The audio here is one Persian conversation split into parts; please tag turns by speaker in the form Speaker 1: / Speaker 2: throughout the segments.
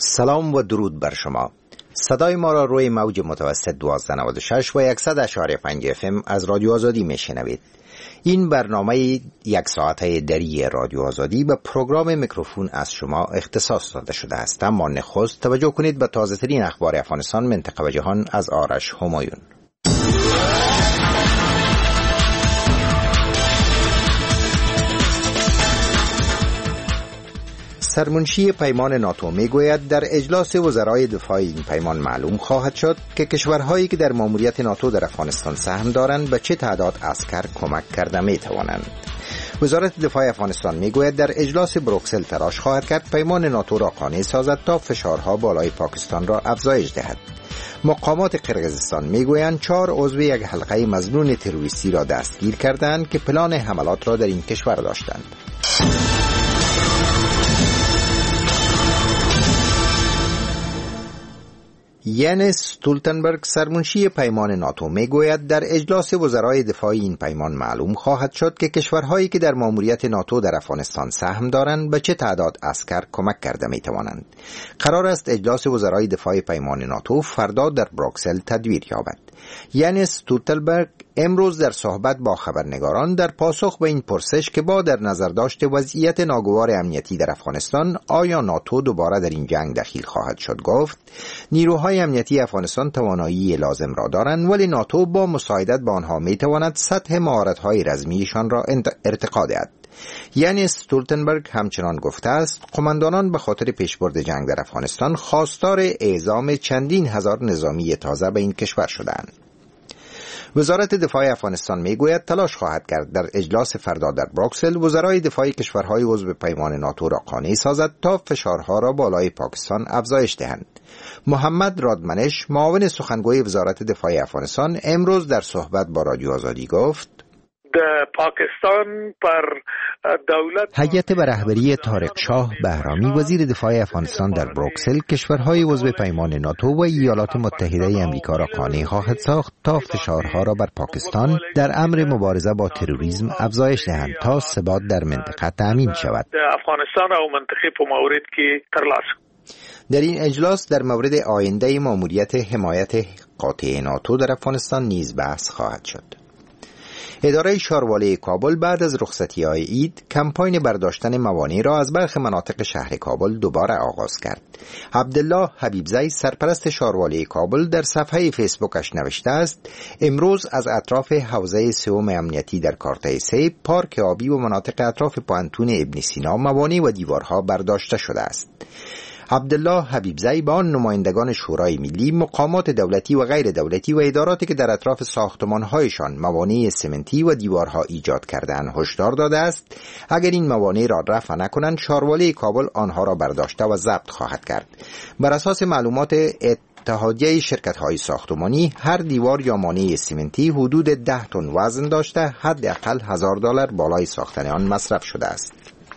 Speaker 1: سلام و درود بر شما. صدای ما را روی موج متوسط 1296 و 100.5 FM از رادیو آزادی میشنوید. این برنامه یک ساعته دری رادیو آزادی به پروگرام میکروفون از شما اختصاص داده شده است. اما نخست توجه کنید به تازه ترین اخبار افغانستان، منطقه و جهان از آرش همایون. سرمنشی پیمان ناتو میگوید در اجلاس وزرای دفاع این پیمان معلوم خواهد شد که کشورهایی که در ماموریت ناتو در افغانستان سهم دارند به چه تعداد عسکر کمک کرده میتوانند. وزارت دفاع افغانستان میگوید در اجلاس بروکسل تلاش خواهد کرد پیمان ناتو را قانع سازد تا فشارها بالای پاکستان را افزایش دهد. مقامات قرقیزستان میگویند 4 عضو یک حلقه مظنون تروریستی را دستگیر کردند که پلان حملات را در این کشور داشتند. ینس استولتنبرگ سرمنشی پیمان ناتو میگوید در اجلاس وزرای دفاع این پیمان معلوم خواهد شد که کشورهایی که در ماموریت ناتو در افغانستان سهم دارند به چه تعداد عسکر کمک کرده میتوانند. قرار است اجلاس وزرای دفاع پیمان ناتو فردا در بروکسل تدویر یابد. ینس استولتنبرگ امروز در صحبت با خبرنگاران در پاسخ به این پرسش که با در نظر داشت وضعیت ناگوار امنیتی در افغانستان آیا ناتو دوباره در این جنگ دخیل خواهد شد گفت نیروهای امنیتی افغانستان توانایی لازم را دارند، ولی ناتو با مساعدت با آنها میتواند سطح مهارت‌های رزمیشان را ارتقا دهد. یعنی استولتنبرگ همچنان گفته است قماندانان به خاطر پیشبرد جنگ در افغانستان خواستار اعزام چندین هزار نظامی تازه به این کشور شدند. وزارت دفاع افغانستان میگوید تلاش خواهد کرد در اجلاس فردا در بروکسل وزرای دفاع کشورهای عضو پیمان ناتو را قانع سازد تا فشارها را بالای پاکستان افزایش دهند. محمد رادمنش معاون سخنگوی وزارت دفاع افغانستان امروز در صحبت با رادیو آزادی گفت هیئت به رهبری طارق شاه بهرامی وزیر دفاع افغانستان در بروکسل کشورهای عضو پیمان ناتو و ایالات متحده امریکا را قانع خواهد ساخت تا فشارها را بر پاکستان در امر مبارزه با تروریسم افزایش دهند تا ثبات در منطقه تأمین شود. در این اجلاس در مورد آینده ماموریت حمایت قاطع ناتو در افغانستان نیز بحث خواهد شد. اداره شاروالی کابل بعد از رخصتی‌های عید کمپاین برداشتن موانع را از برخی مناطق شهر کابل دوباره آغاز کرد. عبدالله حبیبزی سرپرست شاروالی کابل در صفحه فیسبوکش نوشته است امروز از اطراف حوزه سوم امنیتی در کارته 3 پارک آبی و مناطق اطراف پوانتون ابن سینا موانع و دیوارها برداشته شده است. عبدالله حبیبزی با نمایندگان شورای ملی، مقامات دولتی و غیر دولتی و اداراتی که در اطراف ساختمان‌هایشان موانع سمنتی و دیوارها ایجاد کردند هشدار داده است اگر این موانع را رفع نکنند شاروالی کابل آنها را برداشته و ضبط خواهد کرد. بر اساس معلومات اتحادیه شرکت‌های ساختمانی هر دیوار یا مانع سمنتی حدود 10 تن وزن داشته حداقل $1000 بالای ساختن آن مصرف شده است.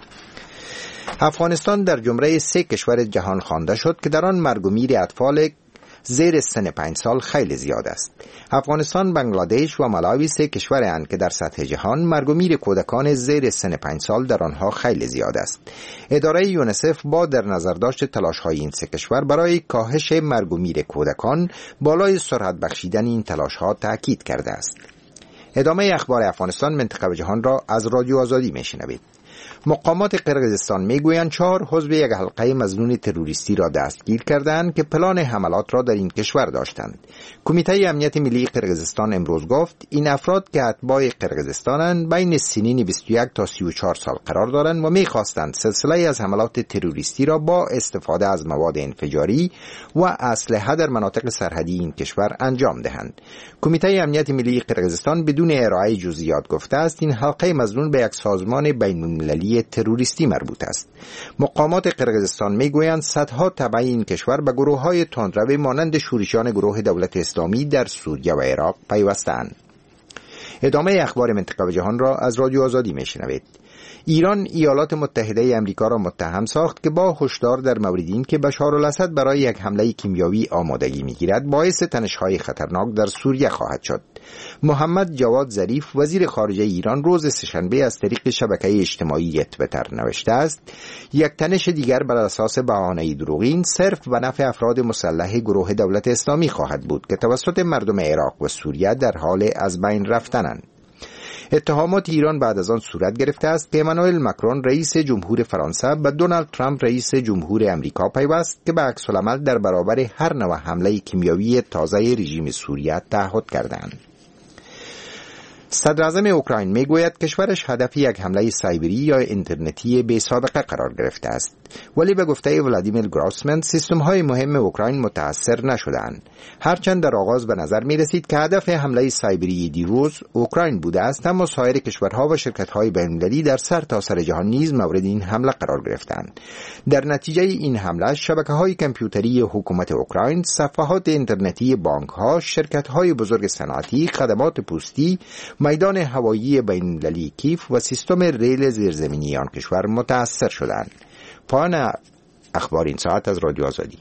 Speaker 1: افغانستان در جمله 3 کشور جهان خوانده شد که در آن مرگ و میر اطفال زیر سن 5 سال خیلی زیاد است. افغانستان، بنگلادش و ملاوی 3 کشورند که در سطح جهان مرگ و میر کودکان زیر سن 5 سال در آنها خیلی زیاد است. اداره یونیسف با در نظر داشت تلاش‌های این 3 کشور برای کاهش مرگ و میر کودکان بالای سرعت بخشیدن این تلاش‌ها تاکید کرده است. ادامه اخبار افغانستان، منطقه و جهان را از رادیو آزادی میشنوید. مقامات قرقیزستان میگویند 4 عضو یک حلقه مظنون تروریستی را دستگیر کردند که پلان حملات را در این کشور داشتند. کمیته امنیت ملی قرقیزستان امروز گفت این افراد که اتباع قرقیزستانند بین سنین 21 تا 34 سال قرار دارند و میخواستند سلسله از حملات تروریستی را با استفاده از مواد انفجاری و اسلحه در مناطق سرحدی این کشور انجام دهند. کمیته امنیت ملی قرقیزستان بدون ارائه جزئیات گفته است این حلقه مظنون به یک سازمان بین‌المللی تروریستی مربوط است. مقامات قرقیزستان میگویند صدها تبع این کشور به گروه‌های تندرو مانند شورشیان گروه دولت اسلامی در سوریه و عراق پیوسته‌اند. ادامه اخبار منطقه و جهان را از رادیو آزادی میشنوید. ایران ایالات متحده آمریکا را متهم ساخت که با هشدار در مورد این که بشار الاسد برای یک حمله کیمیایی آمادگی می‌گیرد باعث تنش‌های خطرناک در سوریه خواهد شد. محمد جواد ظریف وزیر خارجه ایران روز سه‌شنبه از طریق شبکه اجتماعی توییتر نوشته است: یک تنش دیگر بر اساس بهانه دروغین صرف به نفع افراد مسلح گروه دولت اسلامی خواهد بود که توسط مردم عراق و سوریه در حال از بین رفتنند. اتهامات ایران بعد از آن صورت گرفته است که امانوئل ماکرون رئیس جمهور فرانسه به دونالد ترامپ رئیس جمهور امریکا پیوست که به عکس العمل در برابر هر نوع حمله کیمیایی تازه رژیم سوریه تعهد کردند. صدر اعظم اوکراین میگوید کشورش هدف یک حمله سایبری یا اینترنتی بی سابقه قرار گرفته است، ولی به گفته ولادیمیر گراسمن سیستم های مهم اوکراین متاثر نشدند، هرچند در آغاز به نظر می رسید که هدف حمله سایبری دیروز اوکراین بوده است، اما سایر کشورها و شرکت های بین‌المللی در سرتاسر جهان نیز مورد این حمله قرار گرفتند. در نتیجه این حمله شبکه های کامپیوتری حکومت اوکراین، صفحات اینترنتی بانک ها، شرکت های بزرگ صنعتی، خدمات پستی، میدان هوایی بین‌المللی کیف و سیستم ریل زیرزمینی آن کشور متاثر شدند. پایان اخبار این ساعت از رادیو آزادی.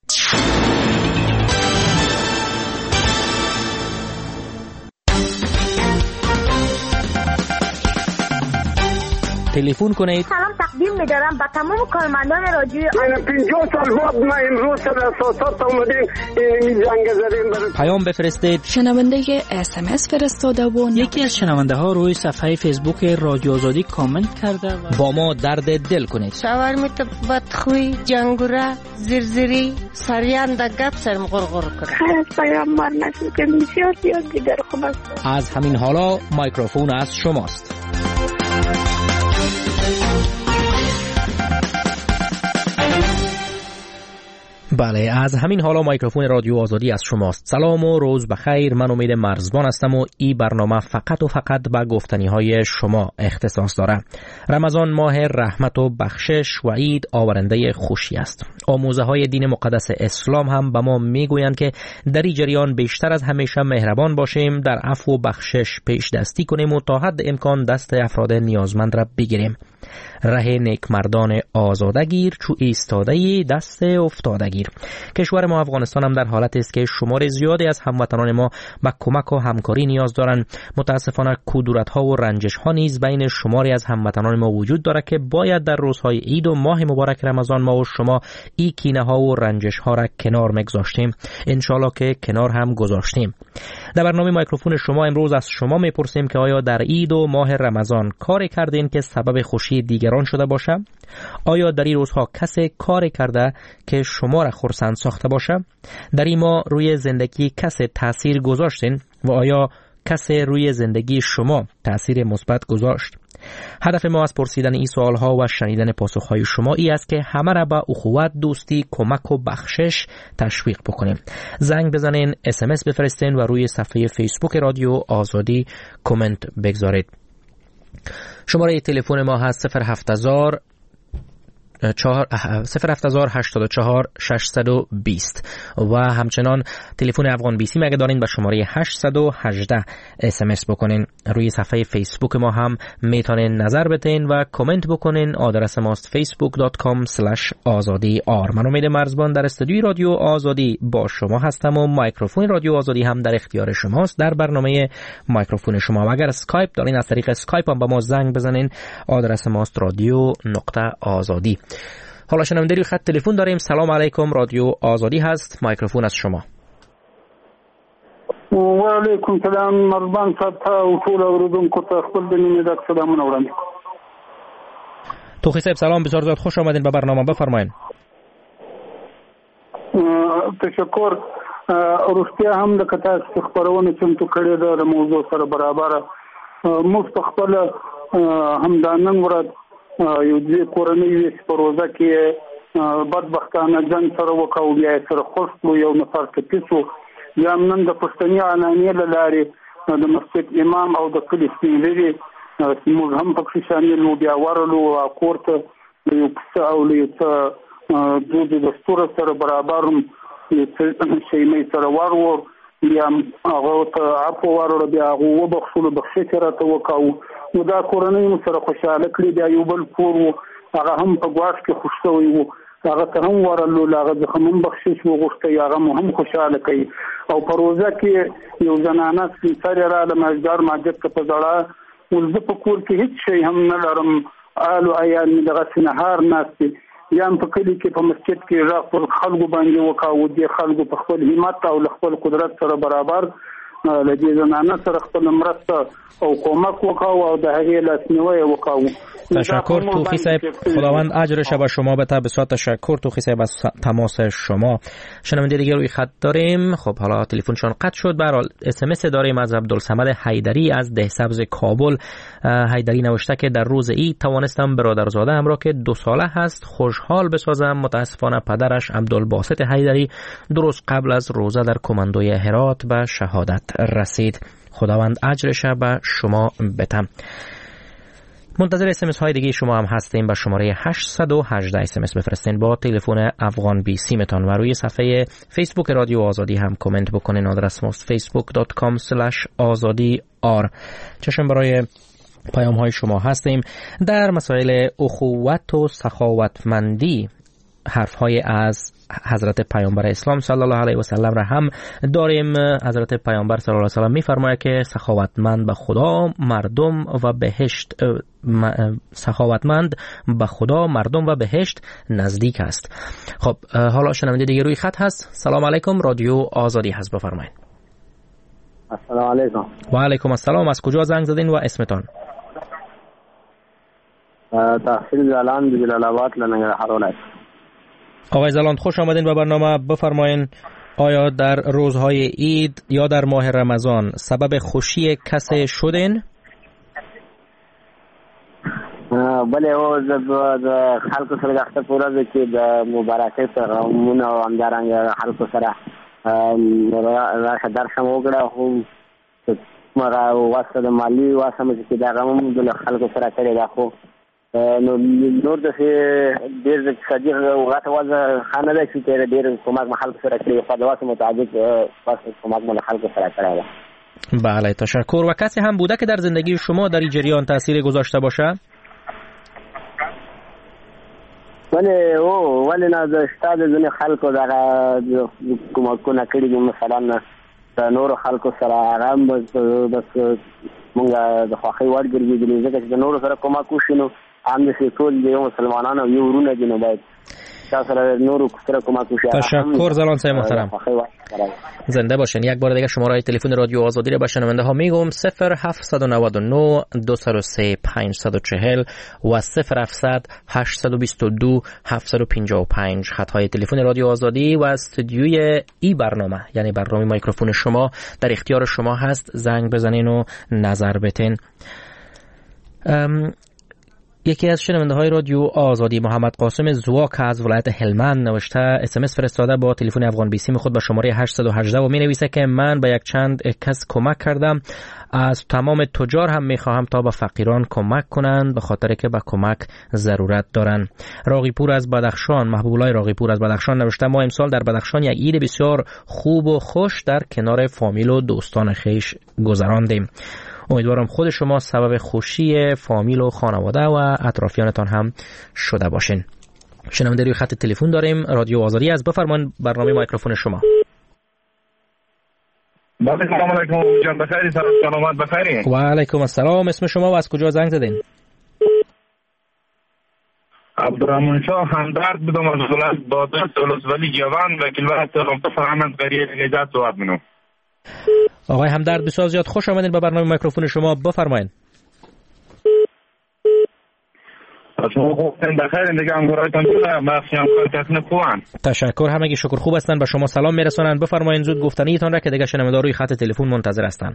Speaker 2: تلفن کنید.
Speaker 3: سلام تقدیم می‌دارم به تمام کارمندان رادیو.
Speaker 4: من 50 سال بعد ما امروز سر اساسات اومدیم این جنگ زدیم.
Speaker 2: پیام بفرستید.
Speaker 5: شنونده SMS فرستاده و
Speaker 6: یکی از شنونده ها روی صفحه فیسبوک رادیو آزادی کامنت کرده و
Speaker 2: با ما درد دل کنید.
Speaker 7: شاورمیت بدخوی جنگوره زرزری سریان د گپ سرم غرغر کنه.
Speaker 3: پیام مار نشد که بسیار دیگر خوب است.
Speaker 2: از همین حالا میکروفون از شماست. بله، از همین حالا میکروفون رادیو آزادی از شماست. سلام و روز بخیر. من امید مرزبان هستم و این برنامه فقط و فقط به گفتنی های شما اختصاص داره. رمضان ماه رحمت و بخشش و عید آورنده خوشی است. آموزه های دین مقدس اسلام هم به ما میگویند که در این جریان بیشتر از همیشه مهربان باشیم، در عفو و بخشش پیش دستی کنیم و تا حد امکان دست افراد نیازمند را بگیریم. ره نیکمردان آزاده گیر، چو ایستاده دست افتاده گیر. کشور ما افغانستان هم در حالت است که شمار زیادی از هموطنان ما به کمک و همکاری نیاز دارند. متاسفانه کدورت‌ها و رنجش‌ها نیز بین شماری از هموطنان ما وجود دارد که باید در روزهای عید و ماه مبارک رمضان ما و شما این کینه‌ها و رنجش‌ها را کنار می‌گذاشتیم. انشالله که کنار هم گذاشتیم. در برنامه میکروفون شما امروز از شما میپرسیم که آیا در عید و ماه رمضان کاری کردین که سبب خوشی دیگران شده باشه؟ آیا در این روزها کسی کاری کرده که شما را خرسند ساخته باشه؟ در این ماه روی زندگی کسی تأثیر گذاشتین و آیا کسی روی زندگی شما تأثیر مثبت گذاشت؟ هدف ما از پرسیدن این سوالها و شنیدن پاسخهای شما ای است که همه را به اخوت، دوستی، کمک و بخشش تشویق بکنیم. زنگ بزنین، SMS بفرستین و روی صفحه فیسبوک رادیو آزادی کامنت بگذارید. شماره تلفن ما هست 07084 620 و همچنان تلفن افغان بیسی مگه دارین به شماره 818 SMS بکنین. روی صفحه فیسبوک ما هم میتونین نظر بدین و کامنت بکنین. آدرس ماست facebook.com/azadi. من امید مرزبان در استودیوی رادیو آزادی با شما هستم و میکروفون رادیو آزادی هم در اختیار شماست. در برنامه میکروفون شما و اگر اسکایپ دارین از طریق اسکایپ هم با ما زنگ بزنین. آدرس ماست radio.azadi. حالا شنونده روی خط تلفن داریم. سلام علیکم، رادیو آزادی هست، میکروفون از شما.
Speaker 4: و علیکم سلام. مربان صاحب ته او ټول اوریدونکو ته خپل د مینې ډک سلامونه وړاندې کوم.
Speaker 2: توخی صاحب سلام، بسیار زیاد خوش آمدین به برنامه، بفرمایین.
Speaker 4: تشکر. روغتیا هم د کتاب خبرونه چمتو کړې ده د موضوع سره برابر. مستقبل هم د نن ورځ یو د کورنۍ پروژه کې بدبختانه جنگ سره وکاو، بیا سره خوشو یو نفر کتیسو یا نن د پښتني اعلانې لارې د مسجد امام او د کلی سپینلري موږ هم پکې شامل وو. بیا ورلو کورته یو څه او یو څه د دستور سره برابر یو څه شیمې سره ورور بیا هغه ته عفو ورور بیا هغه وبخښلو بخښي راته وکاو نو دا کورنۍ مو سره خوشاله کړي. دا یو بل کور و هغه هم په ګواښ کې خوش شوی و، هغه ته هم ورلو، هغه ځکه هم بخشش وغوښته، هغه مو هم خوشاله کوي. او په روزه کې یو زنانه سره رااله مازدار ماجد ته په ځړه ولزه په کور کې هیڅ شی هم نه لرم، آلو عیال مې دغه سنهار ناستې یا په کلی کې په مسجد کې راغ پر خلکو باندې وکاو، دي خلکو په خپل همت او خپل قدرت سره برابر لدې زنانه سره خپل مرسته او کومک وکاو او د هغې لاسنیوی وکاو.
Speaker 2: تشکر توخی صاحب، خداوند اجرش به شما بده. بسیار تشکر توخی صاحب از تماس شما. شنونده دیگه روی خط داریم. خب حالا تلفنشون قطع شد. به هر حال اس ام اس داریم از عبدالصمد حیدری از دهسبز کابل. حیدری نوشته که در روز عید توانستم برادرزاده هم را که 2 ساله هست خوشحال بسازم. متاسفانه پدرش عبدالباسط حیدری درست قبل از روزه در کماندوی هرات به شهادت رسید. خداوند اجرش به شما بده. منتظر اسمس های دیگه شما هم هستیم. به شماره 818 اسمس بفرستین با تلفن افغان بی سی متان و روی صفحه فیسبوک رادیو آزادی هم کامنت بکنین. آدرس ماست facebook.com/azadi.r. چشم برای پیام های شما هستیم. در مسائل اخوت و سخاوتمندی حرف های از حضرت پیامبر اسلام صلی الله علیه و سلم را هم داریم. حضرت پیامبر صلی الله علیه و سلم می‌فرماید که سخاوتمند به خدا مردم و بهشت سخاوتمند به خدا مردم و بهشت نزدیک است. خب حالا شنونده دیگه روی خط هست. سلام علیکم، رادیو آزادی هست، بفرمایید.
Speaker 8: السلام علیکم.
Speaker 2: و علیکم السلام. از کجا زنگ زدین و اسمتان؟
Speaker 8: تحصیل زلان جلال آباد ننگرهار ولایت.
Speaker 2: آقای زلاند خوش آمدین به برنامه. بفرمایین آیا در روزهای عید یا در ماه رمضان سبب خوشی کسی شدین؟
Speaker 8: بله او د خلکو سره د اختر پورې کې د مبارکۍ پیغامونه او همدارنګه خلکو سره راشه درشم وکړه، خو مګر واسطه د مالی واسطه چې دا غوښم د خلکو سره کړی دا، خو نو نور د ډېر صدیق وغته وځه خانه ده چې ډېر کومک محل سره کړی، په داسې مطابق واسطه کومک مل خلکو سره کړی.
Speaker 2: بله تشکر. و کسی هم بوده که در زندگی شما در این جریان تاثیر گذاشته باشه؟
Speaker 8: ولی نه د استاد ځنې خلکو دغه کومکونه کړي دي، مثلا د نورو خلکو سره آرام بس مونږ د خوښۍ وړ ګرځېدلي، ځکه چې د نورو سره کومک وشي نو هم د ټول د یو مسلمانانو یو ورونه دي، نو باید
Speaker 2: تشکر زلان صاحب محترم، زنده باشین. یک بار دیگه شماره تلفن رادیو آزادی رو به شنونده ها میگم 0799 203 540 و 0700 822 755 خطهای تلفن رادیو آزادی و استودیوی ای برنامه، یعنی برنامه میکروفون شما در اختیار شما هست. زنگ بزنین و نظر بتین. یکی از شنونده های رادیو آزادی محمد قاسم زواک از ولایت هلمند نوشته، اسمس فرستاده با تلفن افغان بی سی خود به شماره 818 و می نویسه که من به یک چند کس کمک کردم، از تمام تجار هم می خواهم تا به فقیران کمک کنند به خاطر که به کمک ضرورت دارند. راقی پور از بدخشان، محبوب الله راقی پور از بدخشان نوشته ما امسال در بدخشان یک عید بسیار خوب و خوش در کنار فامیل و دوستان خویش گذراندیم. امیدوارم خود شما سبب خوشی فامیل و خانواده و اطرافیانتان هم شده باشین. شنونده روی خط تلفن داریم. رادیو آزادی از، بفرمایید برنامه میکروفون شما.
Speaker 9: سلام علیکم جان، بخیر، سلامت بخیر.
Speaker 2: و علیکم السلام. اسم شما و از کجا زنگ زدین؟
Speaker 9: عبدالرحمن شاه همدرد بودم از ولایت بادغیس ولسوالی جوان و کلمات رمضان احمد غریب نجات صحبت منو.
Speaker 2: آقای همدرد بسیار زیاد خوش آمدین به برنامه میکروفون شما، بفرمایید.
Speaker 9: شما خوبین بخیر، دیگه انگورایتان چطور؟ بخشیم کارتون خوبن.
Speaker 2: تشکر، همگی شکر خوب هستن، به شما سلام میرسونن. بفرمایید زود گفتنیتان را که دیگه شنوندگان روی خط تلفن منتظر هستن.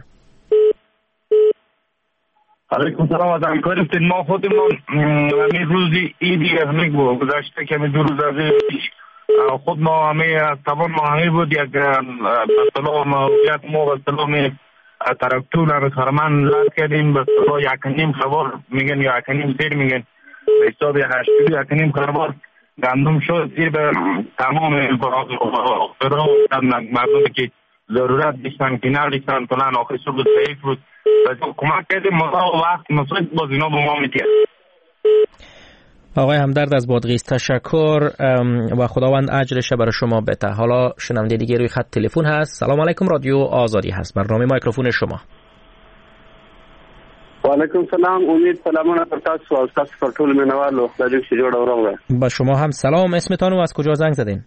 Speaker 9: علیکم سلام. از همکاری افتید ما خودمون همین روزی ایدی افریق بود گذاشته که همین 2 روز از خود ما همه تمام ما همه بود یک بسلو موقعیت ما بسلو می ترکتون رو خرمان لاد کردیم بسلو 1.5 خبر میگن یا 1.5 سیر میگن به حساب 1.5 خبر گندم شد زیر به تمام برای مردم که ضرورت داشتن کنار داشتن فلان آخر صبح ضعیف بود و کمک کردیم ما وقت نصرت باز اینا به ما میتید.
Speaker 2: آقای همدرد از بادغیس تشکر و خداوند اجرش برای شما بده. حالا شنونده دیگه روی خط تلفن هست. سلام علیکم، رادیو آزادی هست، برنامه مایکروفون شما.
Speaker 10: و علیکم سلام، امید سلامونه پر تاسو او تاسو پر ټول مینوالو د دې چې جوړ اورم.
Speaker 2: با شما هم سلام. اسمتان و از کجا زنگ زدین؟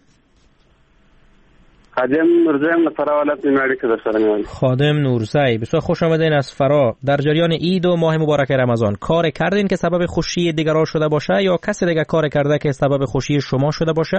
Speaker 10: خادم نورزی فرا ولایت نیمروز که در سر میاد.
Speaker 2: خادم نورزی، بسیار خوش آمدین از فرا. در جریان عید و ماه مبارک رمضان کار کردین که سبب خوشی دیگران شده باشه یا کسی دیگه کار کرده که سبب خوشی شما شده باشه؟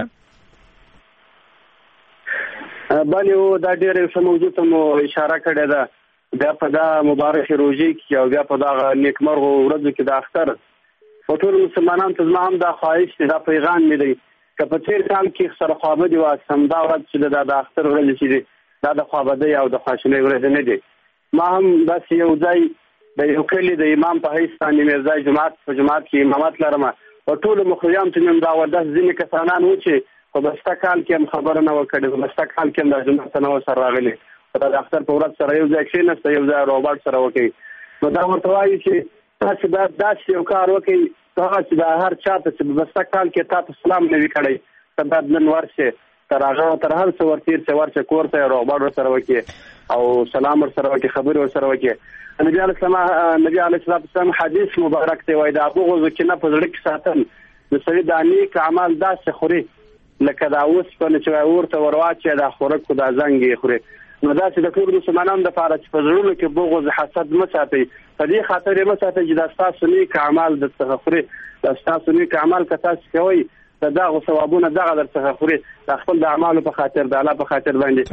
Speaker 10: بله، او دا ډېر ښه موضوع ته مو اشاره کړې ده. بیا په دا مبارک روژې کې او بیا په دا نیکمرغو ورځو کې د اختر په ټول مسلمانانو ته زما هم دا خواهش دی، دا پیغام مې دی که په تېر کال کې سره خوابدي واستم، دا ورځ چې دا د اختر ورځ چې دی دا د خوابدۍ او د خواشینۍ ورځ نه دی. ما هم داسې یو ځای د یو کلي د امام په حیث باندې میرزای جماعت په جماعت کې امامت لرم. په ټولو مخریام ته مې دا ورځ ځینې کسانان و چې په بسته کال کې هم خبره نه وه کړې، په بسته کال کې هم د جماعت ته نه و سره راغلي، دا د اختر په ورځ سره یو ځای کښېناسته، یو ځای روباټ سره وکړي. نو دا ورته وایي چې تاسو دا داسې یو کار وکړئ هغه چې د هر چا ته چې په بسته کال کې تا ته سلام نه وي کړی، ته باید نن ورشې تر هغه تر هر څه ورتېر چې ورشه کور ته روباټ ورسره وکړي او سلام ورسره وکړي، خبرې ورسره وکړي. نبي علیه السلام حدیث مبارک دی وایي د بغض کینه په زړه کې ساتل د سړي د نیک اعمال داسې خوري لکه دا اوسپنه چې ورته ورواچي دا خوراک خو دا زنګ یې خوري. نو داسې د ټولو مسلمانانو دپاره چې په زړونو کې بغض حسد مه ساتئ، په دې خاطر یې مه ساتئ چې دا ستاسو نیک اعمال درڅخه خوري، دا ستاسو نیک اعمال که تاسو کوئ د دغه ثوابونه دغه درڅخه خوري، د خپل د اعمالو په خاطر د الله په خاطر باندې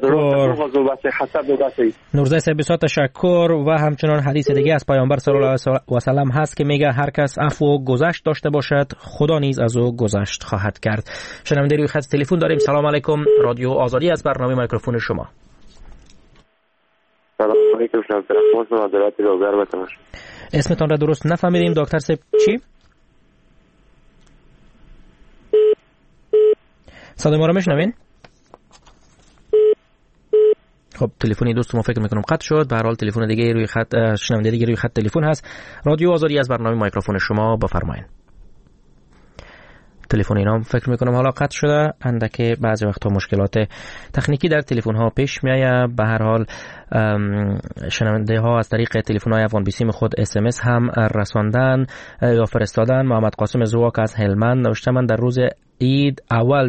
Speaker 2: نورزی صاحب بسیار تشکر. و همچنان حدیث دیگه از پیامبر صلی الله علیه و سلم هست که میگه هر کس عفو و گذشت داشته باشد خدا نیز از او گذشت خواهد کرد. شنونده روی خط تلفن داریم. سلام علیکم، رادیو آزادی از برنامه میکروفون شما.
Speaker 11: سلام علیکم،
Speaker 2: اسمتان را درست نفهمیدیم دکتر صاحب. چی؟ صدای ما رو میشنوین؟ خب تلفنی دوست ما فکر میکنم قطع شد. به هر حال تلفن دیگه روی خط، شنونده دیگه روی خط تلفن هست. رادیو آزادی از برنامه میکروفون شما، بفرمایید. تلفن اینا فکر میکنم حالا قطع شده، اندک بعضی وقتا مشکلات تکنیکی در تلفن ها پیش میآید. به هر حال شنونده ها از طریق تلفن های افغان بیسیم خود SMS هم رساندن یا فرستادن. محمد قاسم زواک از هلمند نوشته من در روز عید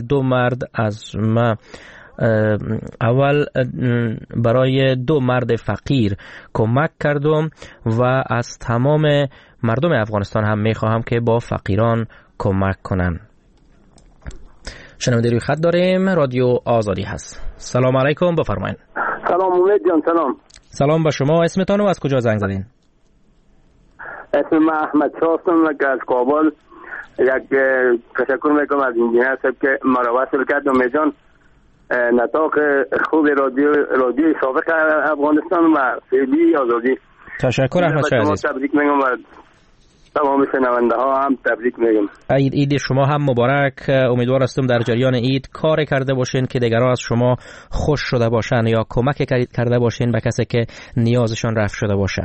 Speaker 2: اول برای 2 مرد فقیر کمک کردم و از تمام مردم افغانستان هم میخواهم که با فقیران کمک کنن. شنونده روی خط داریم. رادیو آزادی هست. سلام علیکم، بفرمایید.
Speaker 10: سلام امید جان.
Speaker 2: سلام به شما. اسمتان و از کجا زنگ زدین؟
Speaker 10: اسم من احمد شاه هستم از کابل. یک تشکر میکنم از انجینر صاحب که ما را وصل کرد. امید جان نطاق خوب رادیو سابق افغانستان و فعلی آزادی.
Speaker 2: تشکر احمد شاه عزیز.
Speaker 10: تبریک میگم و تمام شنونده ها هم تبریک میگم.
Speaker 2: عید شما هم مبارک. امیدوار هستم در جریان عید کار کرده باشین که دیگران از شما خوش شده باشن یا کمک کرده باشین به کسی که نیازشان رفع شده باشه.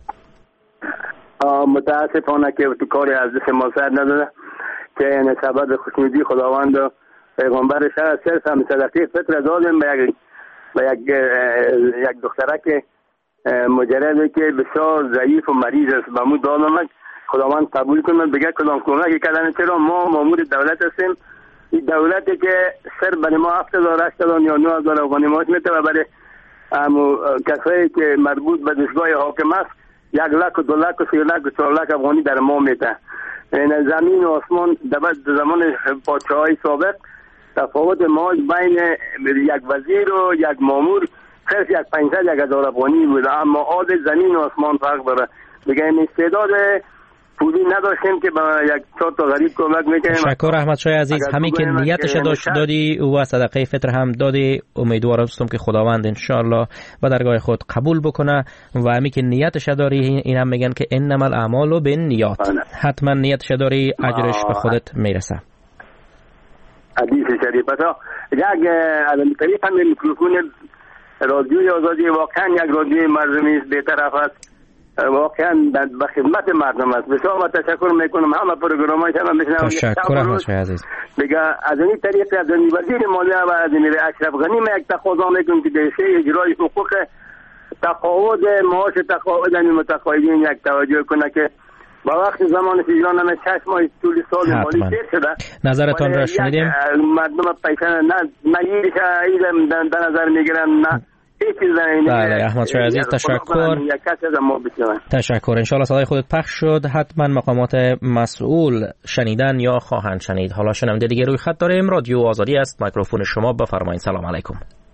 Speaker 10: متاسفانه که تو کاری از دست ما سر نداده که سبب خوشنودی خداوند و پیغمبرش صرف هم صدقه فطر دادیم به یک دختره که مجرده که بسیار ضعیف و مریض است به مو دادم. خداوند قبول کنه. بگه کدام کمکی کردن، چرا ما مامور دولت هستیم. این دولتی که سر برای ما 7000 8000 یا 9000 افغانی معاش میده و برای کسایی که مربوط به دستگاه حاکم است 1 لک و 2 لک و 3 لک و 4 لک افغانی در ما میده. زمین و آسمان در زمان پادشاهی سابق تفاوت معاش بین یک وزیر و یک مامور صرف 500-1000 افغانی بود، اما عاد زمین و آسمان فرق داره. دیگه این استعداد پولی نداشتیم که با یک 4 تا غریب کمک میکنیم.
Speaker 2: تشکر احمد شاه عزیز. همین که نیتش دادی و صدقه فطر هم دادی، امیدوار هستم که خداوند انشاءالله و درگاه خود قبول بکنه. و همین که نیتش داری، این هم میگن که انما الاعمال بالنیات، حتما نیتش داری اجرش به خودت میرسه.
Speaker 10: حدیث شریف. یک از طریق هم میکروفون
Speaker 11: رادیوی آزادی واقعا یک رادیوی مردمی است، بی‌طرف است، واقعا به خدمت مردم است. بسیار تشکر میکنم همه پروگرام‌های شما میشنوم.
Speaker 2: تشکر احمد شاه عزیز.
Speaker 11: دیگه از این طریق از وزیر مالیه و از اشرف غنی یک تقاضا میکنم که در اجرای حقوق تقاعد معاش تقاعد متقاعدین یک توجه کنه که با وقت زمان سجلان همه 6 ماه طول سال مالی تیر شده.
Speaker 2: نظرتان را شنیدیم.
Speaker 11: مردم پیسه نه ایدم در نظر میگیرن نه
Speaker 2: بله احمد شاه عزیز تشکر. تشکر. انشاءالله صدای خودت پخش شد، حتما مقامات مسئول شنیدن یا خواهند شنید. حالا شنونده دیگه روی خط داریم. رادیو آزادی است، میکروفون شما، بفرمایید. سلام علیکم.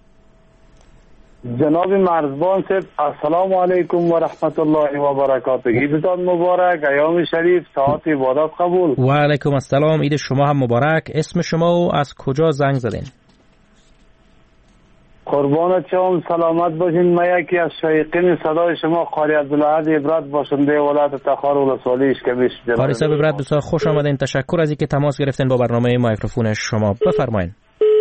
Speaker 12: جناب مرزبان صاحب السلام علیکم و رحمت الله و برکاته. عیدتان مبارک، ایام شریف، ساعت عبادت قبول.
Speaker 2: و علیکم السلام، عید شما هم مبارک. اسم شما و از کجا زنگ زدین؟
Speaker 12: قربانت شما، سلامت باشین. من یکی از شایقین صدای شما قاری عبدالاحد عبرت باشنده ولایت تخار ولسوالی اشکبیش.
Speaker 2: قاری صاحب عبرت بسیار خوش آمدین. تشکر از اینکه تماس گرفتین با برنامه میکروفون شما. بفرمایید.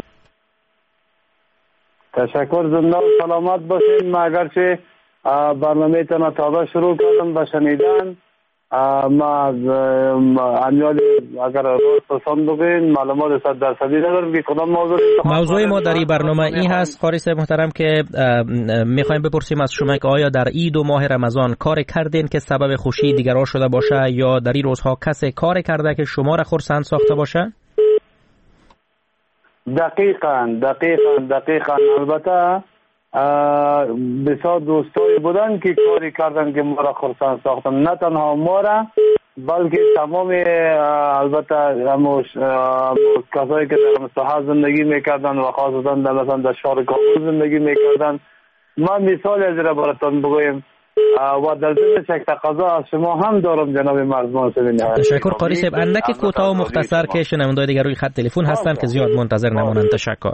Speaker 12: تشکر. زنده و سلامت باشین. من اگرچه برنامه تان تازه شروع کردم به شنیدن، ما امیال اگر روز پسند بگین معلومات 100% ندارم که کدام
Speaker 2: موضوع ما در این برنامه این هست قاری صاحب محترم که میخوایم بپرسیم از شما که آیا در عید و ماه رمضان کار کردین که سبب خوشی دیگران شده باشه یا در این روزها کسی کار کرده که شما را خرسند ساخته باشه؟
Speaker 12: دقیقاً. البته بسیار دوستایی بودن که کاری کردن که ما را خرسند ساختن، نه تنها ما را بلکه تمام البته کسایی که در مساحت زندگی میکردن و خاصتا در مثلا در شهر کابل زندگی میکردن. من مثال از را براتون بگویم و در ضمن یک تقاضا از شما هم دارم جناب مرزبان صاحب.
Speaker 2: تشکر قاری صاحب. اندکی کوتاه و مختصر که شنونده‌های دیگر روی خط تلفن هستن که زیاد منتظر نمونن. تشکر.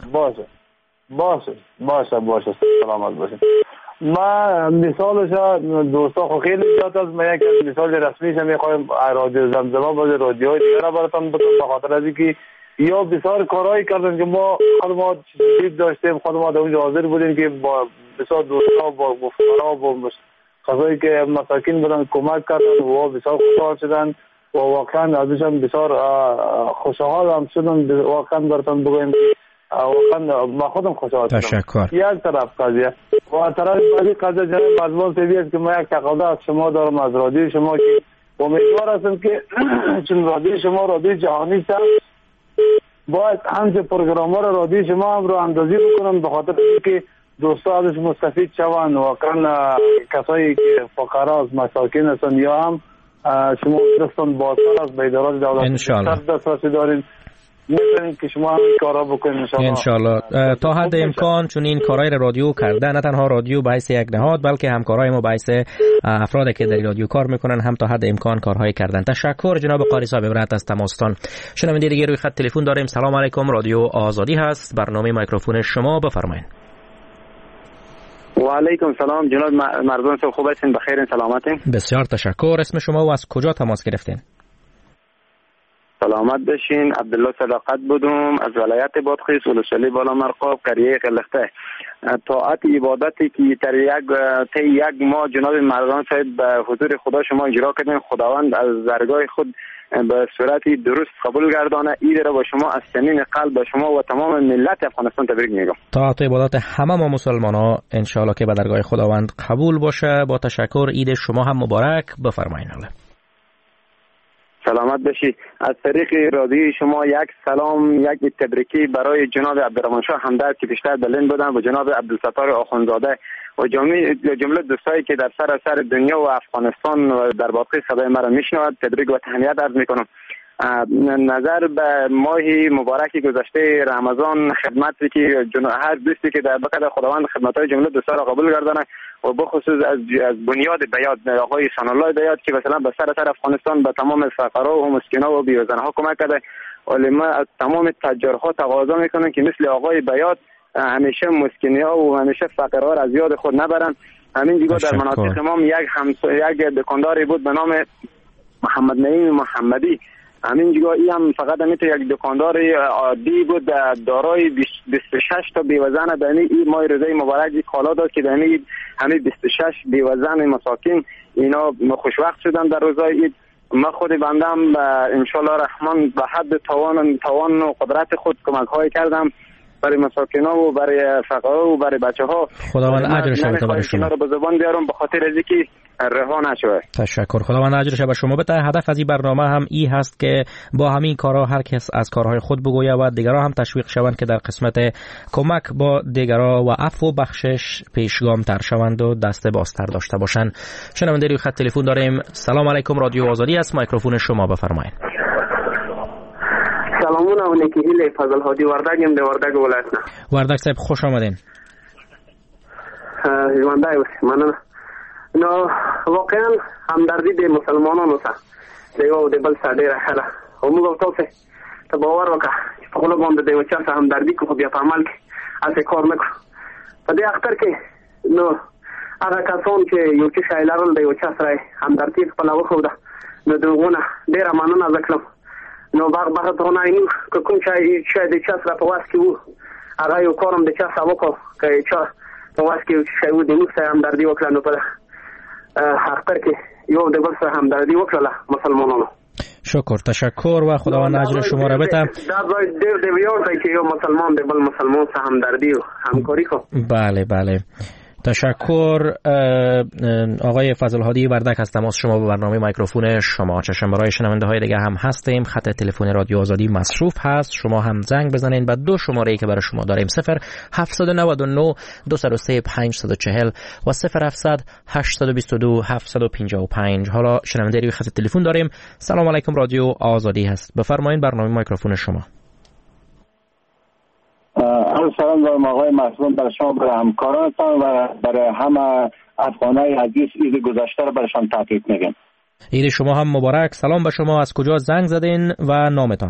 Speaker 12: باشه سلامت باشید. ما مثالش دوستا خو خیلی زیاد است. من یک مثال رسمیش میخوایم رادیو زمزمه باز رادیوهای دیگر را براتون بگم به خاطر از اینکه یا بسیار کارهایی کردن که ما خودمون دید داشتیم، خودمون در اونجا حاضر بودیم که با بسیار دوستا با فقرا با کسایی که مساکین بودن کمک کردن و بسیار خوشحال شدن و واقعا ازشان بسیار خوشحال هم شدن. واقعا براتون بگویم واقعا ما خودم خوشحال شدم.
Speaker 2: تشکر.
Speaker 12: یک طرف قضیه و طرف بعدی قضیه جناب مرزبان صاحبی است که ما یک تقاضا از شما دارم، از رادیو شما، که امیدوار هستم که چون رادیو شما رادیو جهانی است باید همچه پروگرام‌ها را رادیو شما هم رو اندازی بکنن به خاطر اینکه دوستا ازش مستفید شوند. واقعا کسایی که فقرا از مساکین هستند یا هم شما درستان بازتر از بیدارات دولت
Speaker 2: انشاءالله
Speaker 12: دسترسی دارین، می‌تونید که شما هم کارا بکنید
Speaker 2: انشاءالله. تا حد امکان چون این کارهای رادیو کرده، نه تنها رادیو به حیث یک نهاد بلکه همکارای ما به حیث افرادی که در رادیو کار میکنن هم تا حد امکان کارهای کردن. تشکر جناب قاری صاحب عبرت از تماستان. شنونده دیگه روی خط تلفن داریم. سلام علیکم، رادیو آزادی هست، برنامه میکروفون شما، بفرمایید.
Speaker 13: و علیکم سلام جناب مرزبان صاحب، خوب هستین؟ بخیر سلامتین؟
Speaker 2: بسیار تشکر. اسم شما و از کجا تماس گرفتین؟
Speaker 13: سلامت بشین. عبدالله صداقت بودم از ولایت بادغیس ولسوالی بالا مرقاب قریه قلخته. طاعت عبادتی که در یک ماه جناب مرزبان صاحب به حضور خدا شما اجرا کردین، خداوند از درگاه خود به صورت درست قبول گردانه. عید را با شما از صمیم قلب به شما و تمام ملت افغانستان تبریک میگم.
Speaker 2: طاعت و عبادت همه ما مسلمان‌ها ان شاء الله که به درگاه خداوند قبول باشه. با تشکر. عید شما هم مبارک. بفرمایید.
Speaker 13: سلامت باشی. از طریق رادیوی شما یک سلام، یک تبریکی برای جناب عبدالرحمن شاه همدرد که پیشتر دلین بودن و جناب عبدالستار آخوندزاده و جمله دوستایی که در سراسر دنیا و افغانستان و در باقی صدای مرا میشنوند تبریک و تهنیت عرض میکنم. نظر به ماه مبارکی گذشته رمضان، خدمتی که هر دوستی که در بقدر خداوند خدمت‌های جمله دوستا را قبول گردانه و بخصوص از بنیاد بیاد آقای سان الله بیاد که مثلا به سر افغانستان به تمام فقرا و مسکینا و بیوزنها کمک کرده. ولی ما از تمام تجارها تقاضا میکنم که مثل آقای بیاد همیشه مسکینیا و همیشه فقرا را از یاد خود نبرن. همین دیگه در مناطق ما یک دکانداری بود به نام محمد نعیم محمدی. همین جگایی هم فقط یک دکاندار عادی بود دارای 26 تا بیوزن در این ماه روزه مبارک کالا داد که در همه 26 بیوزن مساکین اینا خوشوقت شدن در روزهای عید. من خود بندم ان شاء الله رحمان به حد توان و قدرت خود کمک های کردم برای مساکین ها و برای فقرا و برای بچه ها.
Speaker 2: خداوند اجرش بده برای شما.
Speaker 13: رو به زبان بیارم به خاطر از اینکه رها نشود.
Speaker 2: تشکر. خداوند اجرش به شما بده. هدف از این برنامه هم این هست که با همین کارها هر کس از کارهای خود بگوید و دیگران هم تشویق شوند که در قسمت کمک با دیگران و عفو و بخشش پیشگام تر شوند و دست بازتر داشته باشند. شنونده روی خط تلفن داریم. سلام علیکم، رادیو آزادی است، میکروفون شما بفرمایید.
Speaker 14: سلامونه و نیکی فضل هادی وردگم د وردگ ولایت نه.
Speaker 2: وردگ صاحب خوش آمدین.
Speaker 14: ژوندای اوسئ. مننه. نو واقعا همدردی د مسلمانانو سره د یو د بل سره ډېره ښه ده او موږ تاسو ته باور وکړه چې په خوله باندې د یو چا سره همدردي کوو خو بیا په عمل کې هسې کار نه کړو. په دې اختر کې نو هغه کسان چې یو څه شی لرل د یو چا سره همدردي خپله وښوده نو د هغو نه ډېره مننه زه کړم. نو باغ ته ناینیم که کوم شی د چا سره په واس کې وو هغه یو کار هم د چا سره وکړو که چا په واس کې یو شی وو د موږ سره همدردي وکړه نو په اختر کې یو د بل سره همدردي وکړله مسلمانانو.
Speaker 2: شکر، تشکر و خداوند اجر شما را بده.
Speaker 14: دا ډېر د ویاړ دی چې یو مسلمان د بل مسلمان سره همدردي و همکاري کو.
Speaker 2: بله بله، تشکر. آقای فضل هادی وردک از تماس شما به برنامه میکروفون شما. چشم برای شنونده های دیگه هم هستیم. خط تلفن رادیو آزادی مصروف هست. شما هم زنگ بزنین به دو شماره‌ای که برای شما داریم: 0799 203 540 و 0700 822 755. حالا شنونده روی خط تلفن داریم. سلام علیکم، رادیو آزادی هست، بفرمایید، برنامه میکروفون شما.
Speaker 15: سلام دارم آقای محسوم، برای شما، برای همکارانتان و برای همه افغانای عزیز عید گذشته رو برایشان تبریک میگم.
Speaker 2: عید شما هم مبارک. سلام به شما. از کجا زنگ زدین و نامتان؟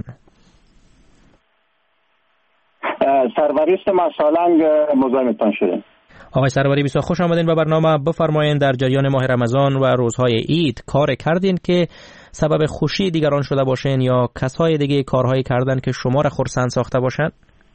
Speaker 15: سروری است، ما سالنگ مزاحمتان شدیم.
Speaker 2: آقای سروری بسیار خوش آمدین به برنامه. بفرمایید در جریان ماه رمضان و روزهای عید کار کردین که سبب خوشی دیگران شده باشین یا کسای دیگه کارهایی کردن که شما را خرسند ساخته باشن؟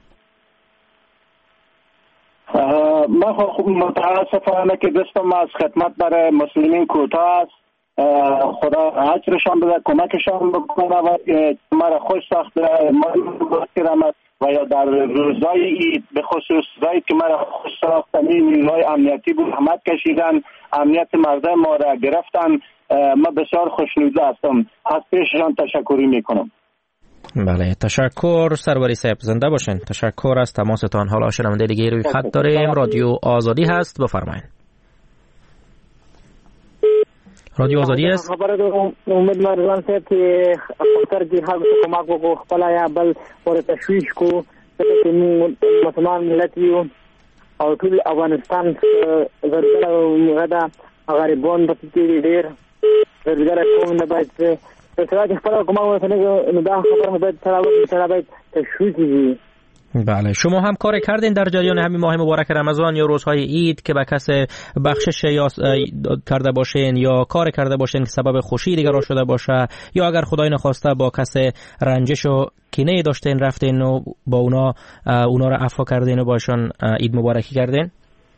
Speaker 15: من خب متاسفانه که دستم از خدمت برای مسلمین کوتاه است. خدا اجرشان بده، کمکشان بکنه و مرا خوش ساخته و یا در روزهای عید به خصوص روزایی که مرا خوش ساختن نیروهای امنیتی بود زحمت کشیدن، امنیت مردم ما را گرفتن. من بسیار خوشنوده هستم، از پیششان تشکری میکنم.
Speaker 2: بله، تشکر سروری صاحب، زنده باشین. تشکر از تماستان. حالا شنونده دیگه روی خط داریم. رادیو آزادی هست، بفرمایید. رادیو آزادی است.
Speaker 16: خبره دارم امید مرزان صاحب چې خپل کې هغه کومک وکړو خپل یا بل ور تشویش کو چې مسلمان ملت یو او ټول افغانستان زړه غدا غریبون په کې ډېر زړه کوم نه باید تراجع خبر کومه وسنه نو دا خبر باید سره باید تشویقی.
Speaker 2: بله، شما هم کار کردین در جریان همین ماه مبارک رمضان یا روزهای عید که به کس بخشش یا کرده باشین یا کار کرده باشین که سبب خوشی دیگران شده باشه، یا اگر خدای نخواسته با کس رنجش و کینه داشتین رفتین و با اونا را عفو کردین و باشون عید مبارکی کردین؟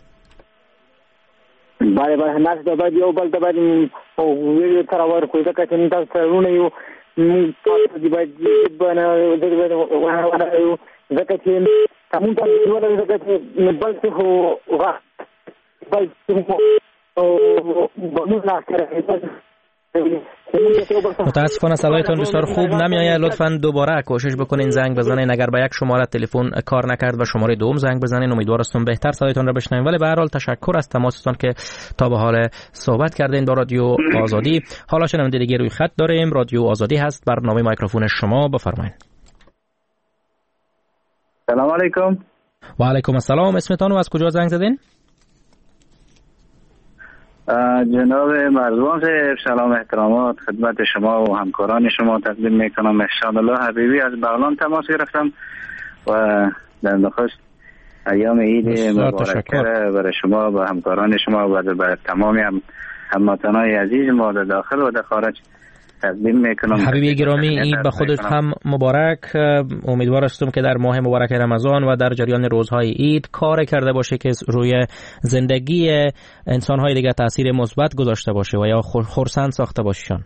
Speaker 16: بله بله، ناس د باید یو بل د باید او ویډیو تر اور کوی دا کتن تاسو سرونه یو تاسو دی باید باندې د باید ونه یو ځکه چې کوم ته ډول ځکه چې بل څه هو بل څه او بنو لا سره.
Speaker 2: متاسفانه صدایتان بسیار خوب نمیآید. لطفاً دوباره کوشش بکنین زنگ بزنین. اگر به یک شماره تلفن کار نکرد و شماره دوم زنگ بزنین. امیدوار هستم بهتر صدایتان را بشنویم. ولی به هر حال تشکر از تماستان که تا به حال صحبت کردین با رادیو آزادی. حالا شنونده دیگه روی خط داریم. رادیو آزادی هست، برنامه میکروفون شما، بفرمایید.
Speaker 17: سلام علیکم.
Speaker 2: و علیکم السلام. اسمتان و از کجا زنگ زدین؟
Speaker 17: جناب مرزبان صاحب، سلام احترامات خدمت شما و همکاران شما تقدیم میکنم. احسان الله حبیبی از بغلان تماس گرفتم و در نخست ایام عید مبارک برای شما و همکاران شما و برای تمام هموطنان عزیز ما در داخل و در خارج تقدیم میکنم.
Speaker 2: حبیبی گرامی، عید به خودت هم مبارک. امیدوار هستم که در ماه مبارک رمضان و در جریان روزهای عید کار کرده باشه که روی زندگی انسان‌های دیگه تاثیر مثبت گذاشته باشه و یا خرسند ساخته باششان.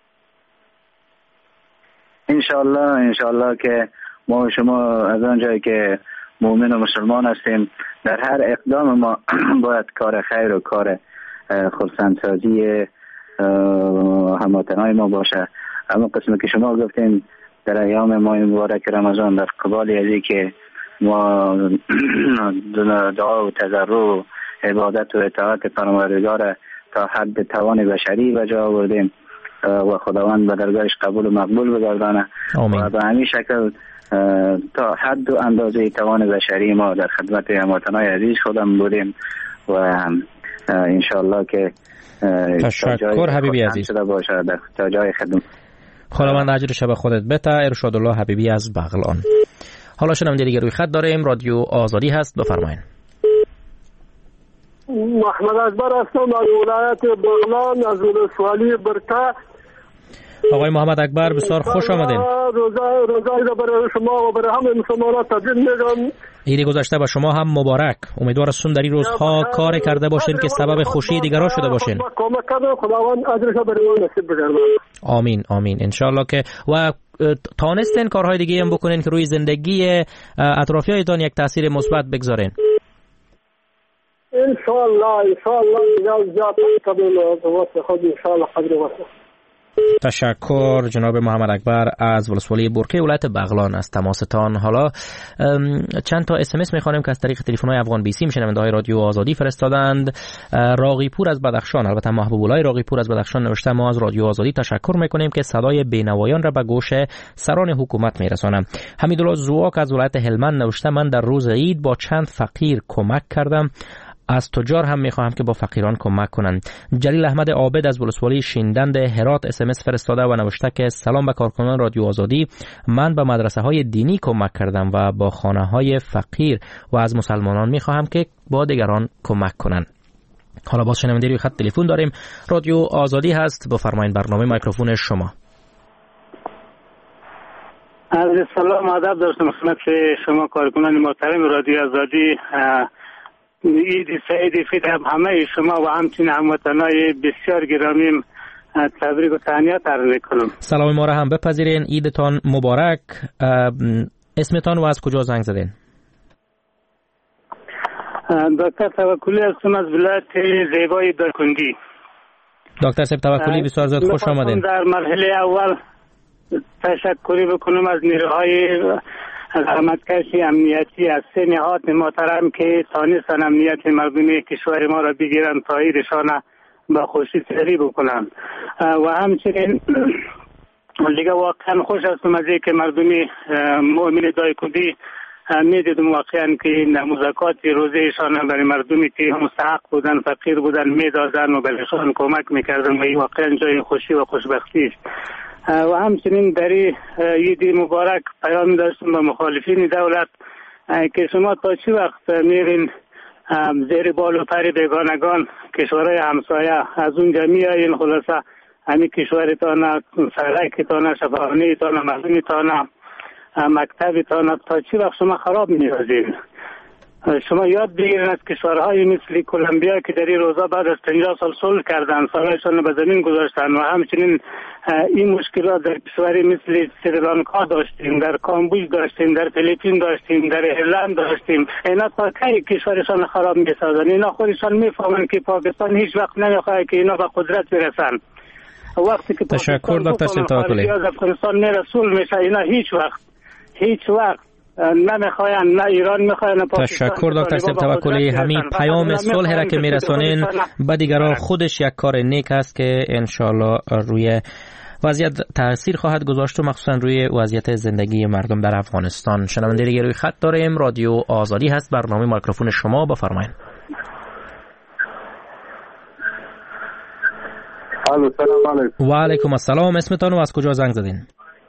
Speaker 17: انشالله که ما و شما از آنجایی که مؤمن و مسلمان هستیم در هر اقدام ما باید کار خیر و کار خرسندسازی هموطنای ما باشه. اما قسمی که شما گفتین در ایام ماه مبارک رمضان در قبال ازی که ما دعا و تضرع و عبادت و اطاعت پروردگار تا حد توان بشری به جا آوردیم و خداوند به درگاهش قبول و مقبول بگردانه و به همین شکل تا حد و اندازه توان بشری ما در خدمت هموطنای عزیز خودم بودیم و انشالله که
Speaker 2: تشکر حبیبی عزیز
Speaker 17: باشه تا جای خدمت.
Speaker 2: خداوند اجر شب خودت بده. ارشاد الله حبیبی از بغلان. حالا شنونده دیگه روی خط داریم. رادیو آزادی هست، بفرمایید.
Speaker 18: محمد اکبر هستم از ولایت بغلان از ولسوالی برکه.
Speaker 2: آقای محمد اکبر بسیار خوش آمدین.
Speaker 18: روزای را برای شما و برای همه مسلمانان تبریک میگم.
Speaker 2: عید گذشته با شما هم مبارک. امیدوار هستم در این روزها کار کرده باشین که سبب خوشی دیگران شده باشین.
Speaker 18: کمک کنم، خداوند اجرش برای ما نصیب بگرداند.
Speaker 2: آمین آمین. انشالله که و تانستین کارهای دیگه هم بکنین که روی زندگی اطرافیانتان یک تاثیر مثبت بگذارین.
Speaker 18: انشالله زیاد قبل وقت خود انشالله قدر وقت.
Speaker 2: تشکر جناب محمد اکبر از ولسوالی برکه ولایت بغلان از تماستان. حالا چند تا SMS می‌خوانیم که از طریق تلفن‌های افغان بیسی میشنونده‌های رادیو آزادی فرستادند. راقی پور از بدخشان، البته محبوب الله راقی پور از بدخشان نوشته ما از رادیو آزادی تشکر می‌کنیم که صدای بینوایان را به گوش سران حکومت می‌رسانم. حمیدالله زواک از ولایت هلمند نوشته من در روز عید با چند فقیر کمک کردم. از تجار هم میخواهم که با فقیران کمک کنند. جلیل احمد عابد از ولسوالی شیندند هرات SMS فرستاده و نوشته که سلام به کارکنان رادیو آزادی، من به مدرسه های دینی کمک کردم و با خانه های فقیر و از مسلمانان میخواهم که با دیگران کمک کنند. حالا باز شنونده روی خط تلفن داریم. رادیو آزادی هست، بفرمایید برنامه میکروفون شما.
Speaker 19: عرض سلام ادب داشتم خدمت شما کارکنان محترم رادیو آزادی. عید سعید فطر همه شما و همچنین هموطنای بسیار گرامیم تبریک و تهنیت عرض می‌کنم.
Speaker 2: سلام ما را هم بپذیرین. عیدتان مبارک. اسمتان و از کجا زنگ زدین؟
Speaker 19: دکتر توکلی هستم از ولایت زیبای دایکنډي.
Speaker 2: دکتر صاحب توکلی بسیار زیاد خوش آمدین.
Speaker 19: در مرحله اول تشکری بکنم از نیروهای زحمتکش امنیتی از سه نهاد محترم که تانستن امنیت مردمی کشور ما را بگیرن تا ایرشان به خوشی سری بکنن و همچنین دیگه واقعا خوش هستم از اینکه مردمی مؤمن دایکنډي میدیدم واقعا که نموزکات روزهشان برای مردمی که مستحق بودن فقیر بودن میدادن و برایشان کمک میکردن و این واقعا جای خوشی و خوشبختی است. و همچنین در عید مبارک پیام داشتم به مخالفین دولت که شما تا چی وقت میرین زیر بال و پر بیگانگان کشورهای همسایه از اونجا میایین خلاصه همین کشورتان سرکتان شفاخانهتان مردمتان مکتبتان تا چی وقت شما خراب میازین؟ شما یاد بگیرین از کشورهای مثل کلمبیا که در این روزا بعد از 50 سال صلح کردن سرایشان به زمین گذاشتن و همچنین این مشکلات در کشوری مثل سریلانکا داشتیم، در کامبوج داشتیم، در فیلیپین داشتیم، در ایرلند داشتیم. اینا تا کی کشورشان خراب میسازن؟ اینا خودشان میفهمن که پاکستان هیچ وقت نمیخواد که اینا به قدرت برسن. وقتی که
Speaker 2: تشکر دکتر سنتاکلی
Speaker 19: از افغانستان میرسول میشه اینا هیچ وقت نمیخواین، نه ایران میخواین.
Speaker 2: تشکر دکتر صاحب توکلی. همین پیام صلح را که میرسونین به دیگران خودش یک کار نیک است که انشالله روی وضعیت تاثیر خواهد گذاشت و مخصوصا روی وضعیت زندگی مردم در افغانستان. شنونده دیگه روی خط داریم. رادیو آزادی هست، برنامه میکروفون شما، بفرمایید.
Speaker 18: سلام علیکم.
Speaker 2: و علیکم السلام. اسمتان و از کجا زنگ زدین؟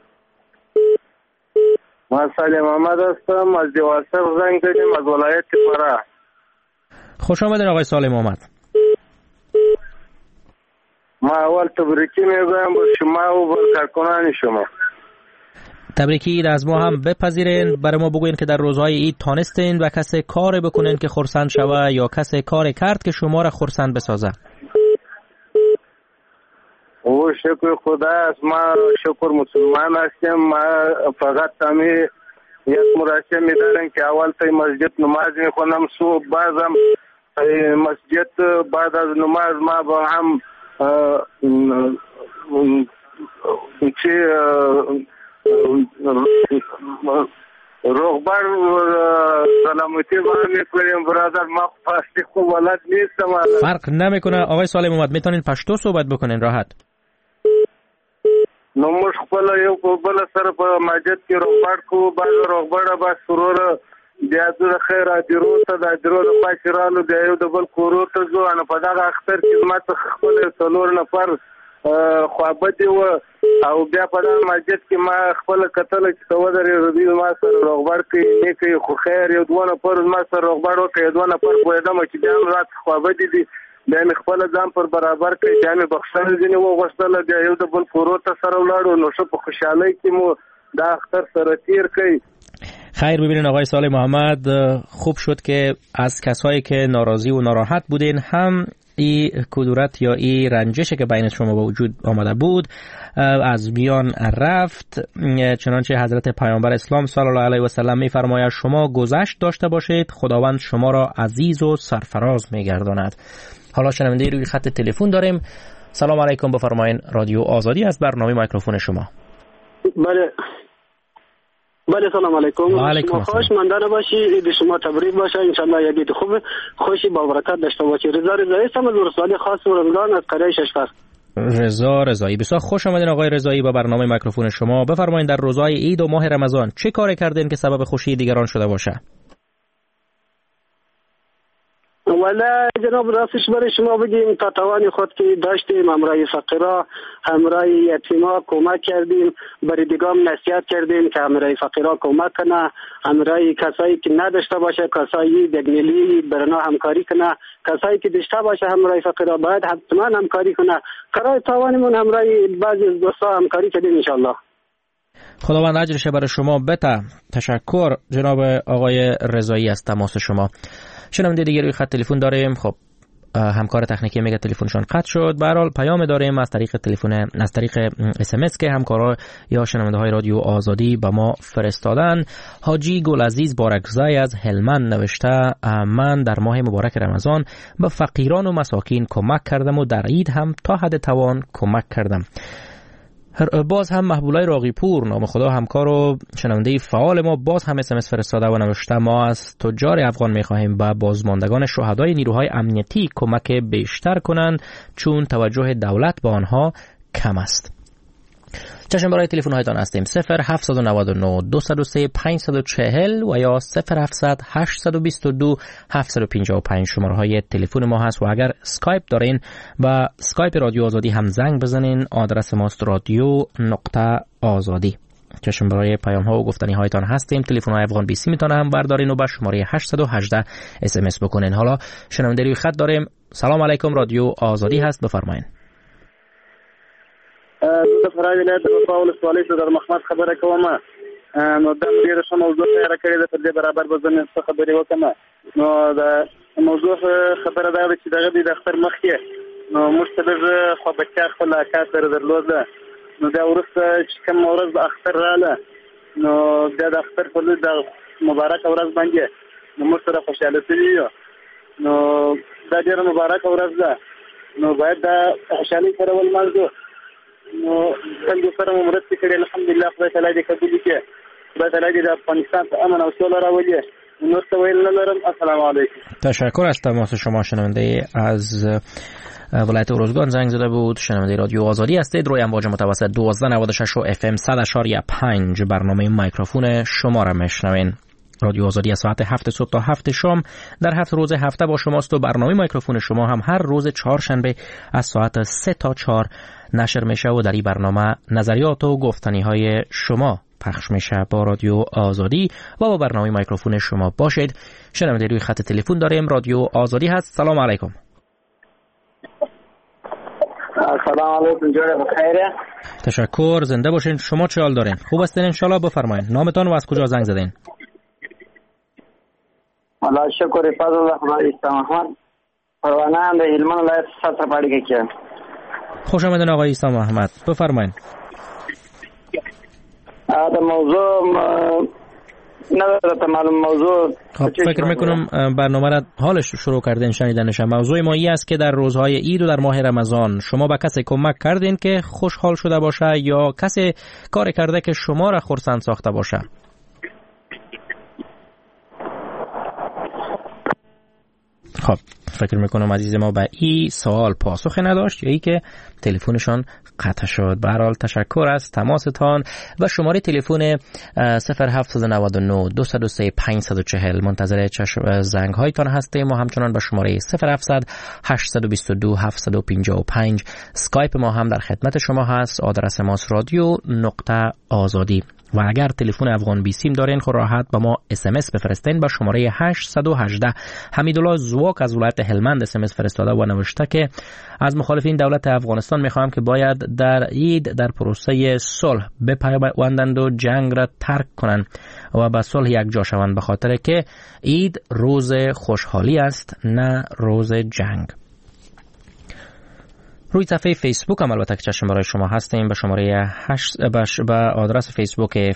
Speaker 18: من سالم محمد هستم از دیواسر زنگ زدیم از ولایت فراه.
Speaker 2: خوش آمدین آقای سالم محمد.
Speaker 11: ما اول تبریکی میگویم به شما و به کارکنان شما.
Speaker 2: تبریکی عید از ما هم بپذیرین. برای ما بگوین که در روزهای عید تانستین و کسی کار بکنین که خرسند شوه یا کسی کار کرد که شما را خرسند بسازه؟
Speaker 11: او شکر خدا است. ما شکر مسلمان هستیم. ما فقط همی یک مراسم می‌داریم که اول تا مسجد نماز میخونم، صبح بعدم مسجد بعد از نماز ما با هم روغبر سلامتی باید میکنیم. برادر ما فاستی خوب ولد نیستم.
Speaker 2: فرق نمیکنه آقای صالح محمد، میتونین پشتو صحبت بکنین راحت.
Speaker 11: نو موږ خپل یو په بل سره په مسجد کې روغبړ کوو. بعد روغبړه به سرور بیا د خیر ادرو ته د ادرو د پاشرالو د یو د بل کورو ته ځو. ان په دغه اختر کې ما ته خپل څلور نفر خوابدي و او بیا په دغه مسجد کې ما خپل کتل چې تودرې رضی ما سره روغبړ کوي نه کوي. خو خیر یو دوه نفر ما سره روغبړ وکړي، دوه نفر پوهېدم چې بیا رات خوابدي دي. بیا مې خپل ځان پر برابر کړي، بیا مې بخښنه ځینې وغوښتله، بیا یو د بل کورو ته سره ولاړو. نو ښه په خوشحالۍ کې مو دا اختر سره تیر کړي.
Speaker 2: خیر ببینین آقای صالح محمد، خوب شد که از کسایی که ناراضی و ناراحت بودین هم این کدورت یا این رنجشی که بین شما به وجود آمده بود از میان رفت. چنانچه حضرت پیامبر اسلام صلی الله علیه و سلم می‌فرماید شما گذشت داشته باشید، خداوند شما را عزیز و سرفراز می‌گرداند. حالا شنونده روی خط تلفن داریم. سلام علیکم، بفرمایید. رادیو آزادی از برنامه میکروفون شما.
Speaker 18: بله سلام علیکم. شما خوشمندانه باشی، عید شما تبریک باشه. انشالله یک عید خوب خوشی با برکت داشته باشی. رضا رضایی هستم از ورسالی خاص رمضان از قریه ششفر.
Speaker 2: رضا رضایی، بسیار خوش آمدین آقای رضایی با برنامه میکروفون شما. بفرمایید در روزهای عید و ماه رمضان چه کاری کردین که سبب خوشی دیگران شده باشه؟
Speaker 18: ولی جناب راستش برای شما بگیم تا توان خود که داشتیم همراه فقیرا همراه یتیما کمک کردیم، برای دیگام نصیحت کردیم که همراه فقیرا کمک کنه، همراه کسایی که نداشته باشه کسایی دگنیلی برنا همکاری کنه، کسایی که داشته باشه همراه فقیرا باید حتما همکاری کنه. کارای توانمون همراه بعضی از دوستا همکاری کردیم انشالله.
Speaker 2: خداوند اجرش برای شما بده. تشکر جناب آقای رضایی از تماس شما. شنونده دیگه روی خط تلفن داریم. خب همکار تکنیکی میگه تلفنشون قطع شد. به هر حال پیام داریم از طریق تلفن، از طریق SMS که همکارا یا شنونده های رادیو آزادی به ما فرستادن. حاجی گلعزیز بارکزای از هلمند نوشته من در ماه مبارک رمضان به فقیران و مساکین کمک کردم و در عید هم تا حد توان کمک کردم. باز هم محبولای راقیپور نام خدا همکار و شنونده فعال ما باز هم SMS فرستاده و نوشته ما از تجار افغان می‌خواهیم به بازماندگان شهدای نیروهای امنیتی کمک بیشتر کنند چون توجه دولت به آنها کم است. چشم برای تلفن هایتان هستیم 0799 203 540 و یا 0700 822 755 شماره های تلفن ما هست. و اگر اسکایپ دارین و اسکایپ رادیو آزادی هم زنگ بزنین، آدرس ماست radio.azadi. چشم برای پیام ها و گفتنی هایتان هستیم. تلفن های افغان بیسی میتونه هم بردارین و به شماره 818 SMS بکنین. حالا شنونده روی خط داریم. سلام علیکم، رادیو آزادی هست، بفرمایید.
Speaker 10: د فرای ولایت د پاول سوالې در محمد خبره کوم. نو د ډیره ښه موضوع تیار کړی د دې برابر به زمين څه خبرې وکم. نو د موضوع خبره دا چې دغه د اختر مخکې نو مستدر خو بچا خپل کار درلود. نو دا ورسته چې کوم ورځ د اختر رااله نو د اختر په د مبارک ورځ باندې نو مستره خوشاله شي. نو دا ډیره مبارک ورځ ده. نو باید د خوشالۍ سره ولمانځو. نو څنګه سره مرسته کړې الحمدلله خدای تعالی دې قبول کړي. خدای تعالی دې د افغانستان ته امن او سوله راولي. نو څه ویل نه لرم. السلام علیکم.
Speaker 2: تشکر از تماس شما. شنونده از ولایت اروزگان زنگ زده بود. شنونده رادیو آزادی هستید. روی امواج متوسط 1296 و FM 100.5 برنامه میکروفون شما را میشنوین. رادیو آزادی از ساعت 7 صبح تا 7 شام در 7 روز هفته با شماست و برنامه میکروفون شما هم هر روز چهارشنبه از ساعت 3 تا 4 نشر میشه و در این برنامه نظریات و گفتنی های شما پخش میشه. با رادیو آزادی و با برنامه میکروفون شما باشید. شنونده روی خط تلفن داریم. رادیو آزادی هست. سلام علیکم.
Speaker 20: سلام علیکم، جوره بخیره.
Speaker 2: تشکر، زنده باشین. شما چه حال دارین؟ خوب هستین انشالله؟ بفرمایید نامتان و از کجا زنگ زدین؟
Speaker 20: الله شکر فضل خدا عیسی محمد پروانه هم در هلمند ولایت سطرپاڑی که.
Speaker 2: خوش آمدین آقای عیسی محمد، بفرمایید.
Speaker 20: در موضوع ندارد معلوم موضوع.
Speaker 2: خب فکر میکنم برنامه را حالش شروع کردین شنیدنش. موضوع ما این است که در روزهای عید و در ماه رمضان شما به کسی کمک کردین که خوشحال شده باشه یا کسی کار کرده که شما را خرسند ساخته باشه؟ خب فکر میکنم عزیز ما به این سوال پاسخ نداشت یا ای که تلفنشان قطع شد. به هر حال تشکر از تماستان و شماره تلفن 0799 203 540 منتظر زنگ هایتان هستیم و همچنان به شماره 0700 822 755. اسکایپ ما هم در خدمت شما هست. آدرس ماست radio.azadi. و اگر تلفن افغان بی سیم دارین خود راحت با ما SMS بفرستین به شماره 818. حمیدالله زواک از ولایت هلمند SMS فرستاده و نوشته که از مخالفین دولت افغانستان میخواهم که باید در عید در پروسه صلح بپیوندند و جنگ را ترک کنند و به صلح یک جا شوند، به خاطر که عید روز خوشحالی است نه روز جنگ. روی صفحه فیسبوک هم البته که چشم برای شما هستیم به شماره به آدرس فیسبوک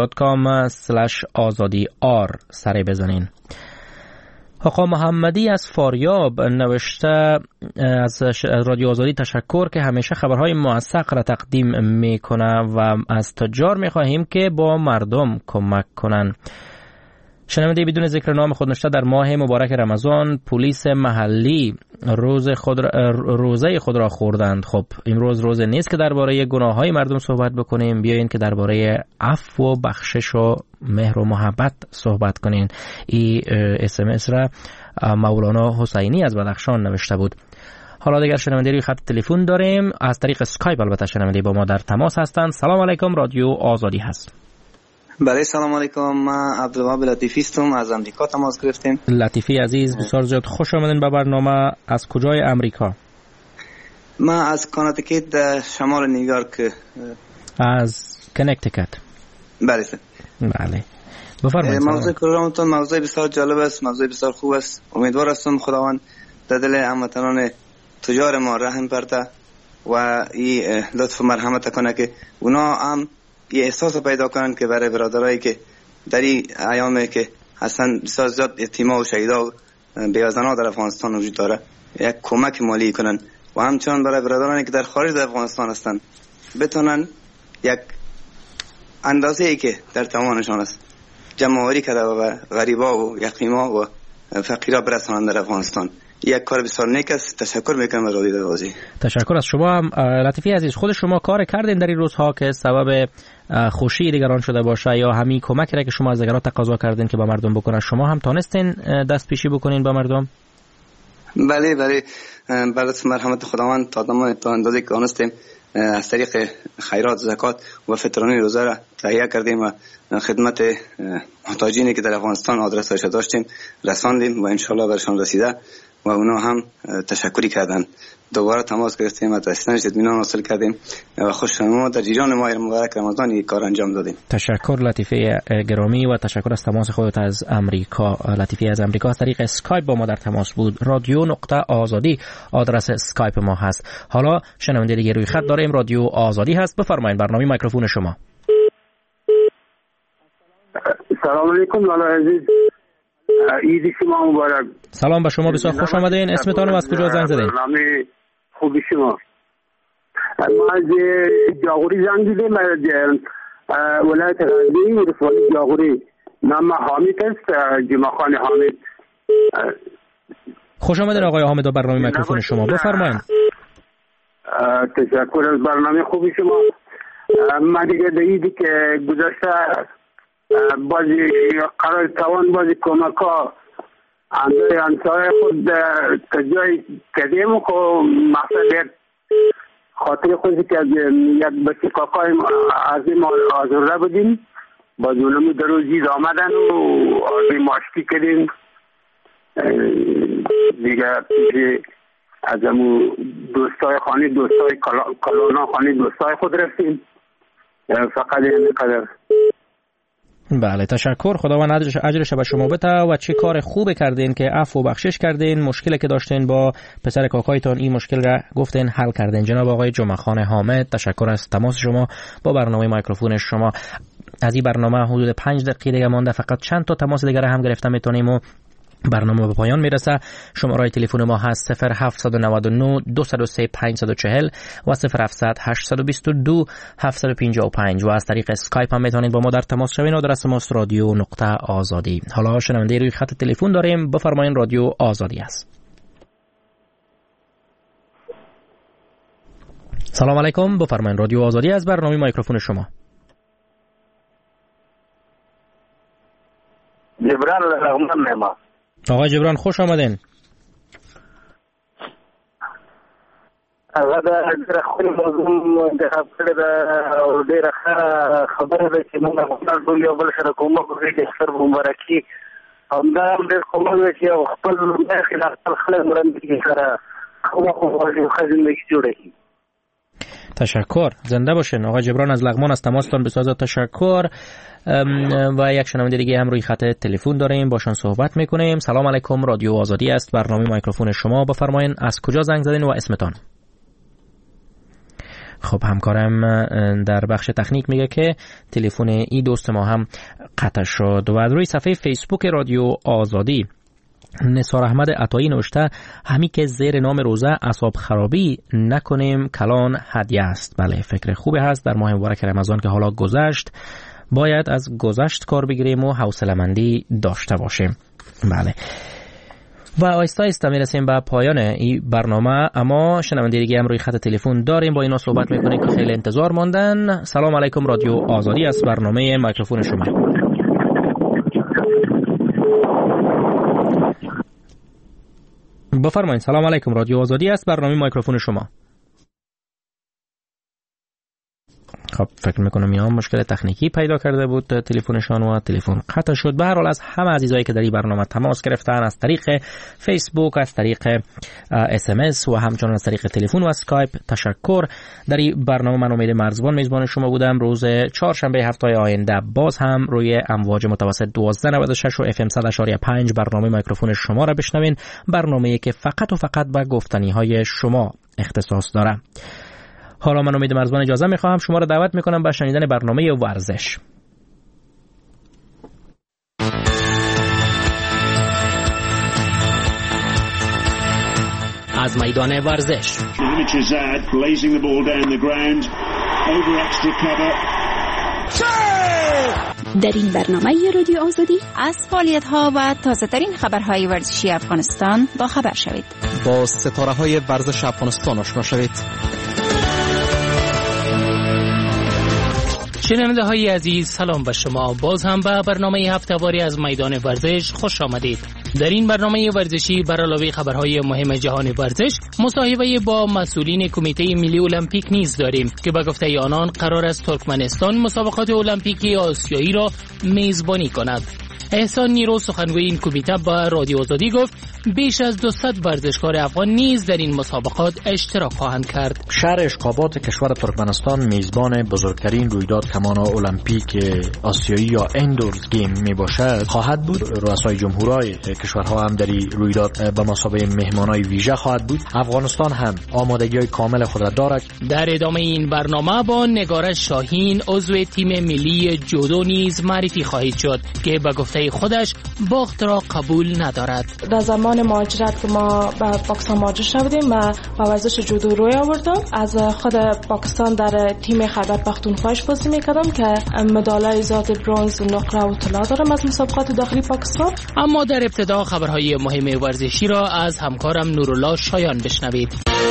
Speaker 2: facebook.com/azadi.r سری بزنین. آقا محمدی از فاریاب نوشته از رادیو آزادی تشکر که همیشه خبرهای موثق را تقدیم میکنه و از تجار میخواهیم که با مردم کمک کنن. شنونده بدون ذکر نام خود نوشته در ماه مبارک رمضان پلیس محلی روزه خود را خوردند. خب امروز روز نیست که درباره گناههای مردم صحبت بکنیم، بیاین که درباره عفو و بخشش و مهر و محبت صحبت کنین. این SMS را مولانا حسینی از بدخشان نوشته بود. حالا دیگر شنونده روی خط تلفن داریم، از طریق اسکایپ البته شنونده با ما در تماس هستند. سلام علیکم، رادیو آزادی هست.
Speaker 21: بله سلام علیکم، من عبدالوهاب لطیفی هستم، از امریکا تماس گرفتیم.
Speaker 2: لطیفی عزیز بسیار زیاد خوش آمدین به برنامه. از کجای امریکا؟
Speaker 21: من از کانتیکت شمال نیویورک.
Speaker 2: از کنکتیکت.
Speaker 21: بله سر.
Speaker 2: بله بفرمایید.
Speaker 21: موضوع پروگرامتون موضوع بسیار جالب است، موضوع بسیار خوب است. امیدوار هستم خداوند در دل هموطنان تجار ما رحم برده و این لطف و مرحمت کنه که اونا هم یه احساس پیدا کنن که برای برادرایی که در این ایامه که اصلا بسیار زیاد یتیما و شهیدا و بی‌وطنا در افغانستان وجود داره یک کمک مالی کنن و همچنان برای برادرانی که در خارج از افغانستان هستن بتونن یک اندازه‌ای که در توانشان است جمع‌آوری کرده و غریبا و یتیما و فقیرا برسانن در افغانستان. یک کار بسیار نیک است. تشکر میکنم از رادیو آزادی.
Speaker 2: تشکر از شما هم لطیفی عزیز. خود شما کار کردین در این روزها که سبب خوشی دیگران شده باشه یا همین کمکی را که شما از دیگران تقاضا کردین که به مردم بکنن شما هم تونستین دست پیشی بکنین به مردم؟
Speaker 21: بله بعد از مرحمت خداوند تا اندازه که دانستیم از طریق خیرات، زکات و فطرانی روزه را تهیه کردیم و خدمت محتاجینی که در افغانستان آدرسش داشتیم رساندیم و انشالله برشان رسیده و اونا هم تشکری کردن. دوباره تماس گرفتیم و رسیدنش اطمینان حاصل کردیم و خوشنما در جریان ماه مبارک رمضان این کار انجام دادیم.
Speaker 2: تشکر لطیفی گرامی و تشکر از تماس خودت از امریکا. لطیفی از امریکا از طریق اسکایپ با ما در تماس بود. radio.azadi آدرس اسکایپ ما هست. حالا شنونده دیگه روی خط داریم. رادیو آزادی هست، بفرمایید برنامه میکروفون شما.
Speaker 10: سلام علیکم لالا عزیز، عید شما مبارک.
Speaker 2: سلام به شما، بسیار خوش آمدین. اسمتان رو از کجا زنگ زدین؟
Speaker 10: برنامه خوبی شما. ما از جاغوری زنگ زدیم، ولایت غربی رفاقی جاغوری. نام حامد است، جمعخان حامد.
Speaker 2: خوش آمدین آقای حامد به برنامه میکروفون شما، بفرمایید.
Speaker 10: تشکر از برنامه خوبی شما. ما دیگه در عیدی که گذشته بازی قرار توان بازی کمک ها اندای انصار خود تجای کدیم خو مقصد خاطر خودی که از یک بچه کاکای عظیم آزرده بودیم باز اونمو در روزید آمدن و آزی ماشتی کردیم دیگه پیش از امو دوستای خانی، دوستای کلانا خانی، دوستای خود رفتیم. فقط این قدر.
Speaker 2: بله تشکر، خداوند اجرش به شما بده. و چه کار خوب کردین که عفو و بخشش کردین، مشکلی که داشتین با پسر کاکایتان این مشکل را گفتین حل کردین. جناب آقای جمعه خان حامد، تشکر از تماس شما با برنامه مایکروفون شما. از این برنامه حدود 5 دقیقه دیگه مونده، فقط چند تا تماس دیگه هم گرفته میتونیم و برنامه به پایان میرسه. شماره تلفن ما هست 0799 203 540 و 0700 822 755 و از طریق اسکایپ هم میتونید با ما در تماس شوین. آدرس ماست رادیو.آزادی. حالا شنونده روی خط تلفن داریم، بفرمایید. رادیو آزادی است. سلام علیکم، بفرمایید. رادیو آزادی از برنامه مایکروفون شما.
Speaker 20: جبران لغمان نما.
Speaker 2: آقای جبران خوش آمدین.
Speaker 20: هغه د خپل موضوع انتخاب کړی دا او ډېره خبره ده چې موږ افغانان ټول یو بل سره کومک وکړو چې ستر مبارکي همدا هم ډېر کومک وکړي او خپل خلاف خپل خلک مرندګي سره کومک وکړي ښه زندگی جوړه کړي.
Speaker 2: تشکر، زنده باشین. آقای جبران از لغمان از تماستان بسازه تشکر. و یک شنونده دیگه هم روی خط تلفن داریم، باشون صحبت میکنیم. سلام علیکم، رادیو آزادی است، برنامه مایکروفون شما. بفرمایید از کجا زنگ زدین و اسمتان؟ خب همکارم در بخش تکنیک میگه که تلفن ای دوست ما هم قطع شد. و روی صفحه فیسبوک رادیو آزادی نثار احمد عطایی نوشته همی که زیر نام روزه اعصاب خرابی نکنیم کلان هدیه است. بله، فکر خوبی هست. در ماه مبارک رمضان که حالا گذشت باید از گذشت کار بگیریم و حوصله‌مندی داشته باشیم. بله، و آیسته آیسته میرسیم به پایان این برنامه، اما شنونده دیگه هم روی خط تلفن داریم، با اینا صحبت میکنیم که خیلی انتظار ماندن. سلام علیکم، رادیو آزادی است، برنامه مایکروفون شما. بفرمایید. سلام علیکم، رادیو آزادی است، برنامه مایکروفون شما. خب فکر میکنم یا مشکل تکنیکی پیدا کرده بود تلفنشان و تلفن قطع شد. به هر حال از همه عزیزایی که در این برنامه تماس گرفتن از طریق فیسبوک، از طریق SMS و همچنین از طریق تلفن و اسکایپ تشکر. در این برنامه من امید مرزبان میزبان شما بودم. روز چهارشنبه هفته آینده باز هم روی امواج متوسط 1296 و FM 100.5 برنامه مایکروفون شما را بشنوین، برنامه‌ای که فقط و فقط به گفتنی های شما اختصاص داره. حالا من امید مرزبان اجازه میخواهم شما را دعوت میکنم به شنیدن برنامه ورزش. از میدان ورزش.
Speaker 5: در این برنامه رادیو آزادی از فعالیت‌ها و تازه‌ترین خبرهای ورزشی افغانستان با خبر شوید.
Speaker 2: با ستاره‌های ورزش افغانستان آشنا شوید.
Speaker 6: شنونده های عزیز، سلام به شما. باز هم به برنامه هفته‌واری از میدان ورزش خوش آمدید. در این برنامه ورزشی بر علاوه خبرهای مهم جهان ورزش، مصاحبه با مسئولین کمیته ملی المپیک نیز داریم که به گفته آنان قرار است ترکمنستان مسابقات المپیکی آسیایی را میزبانی کند. احسان نیرو سخنگوی این کمیته با رادیو آزادی گفت بیش از 200 ورزشکار افغان نیز در این مسابقات اشتراک خواهند کرد.
Speaker 1: شهر اشقابات کشور ترکمنستان میزبان بزرگترین رویداد کمان المپیک آسیایی یا اندورز گیم می باشد خواهد بود. رؤسای جمهورهای کشورها هم در این رویداد به مثابه مهمانای ویژه خواهد بود. افغانستان هم آمادگی‌های کامل خود را دارد.
Speaker 6: در ادامه این برنامه با نگارش شاهین عضو تیم ملی جودو نیز معرفی خواهید شد که به گفته خودش باخت را قبول ندارد.
Speaker 22: در زمان مهاجرت که ما به پاکستان مهاجر شدیم و به ورزش جودو روی آوردم، از خود پاکستان در تیم خیبر پختونخواش بازی میکردم که مدالای ذات برنز، نقره و طلا دارم از مسابقات داخلی پاکستان.
Speaker 6: اما در ابتدا خبرهای مهم ورزشی را از همکارم نورالله شایان بشنوید.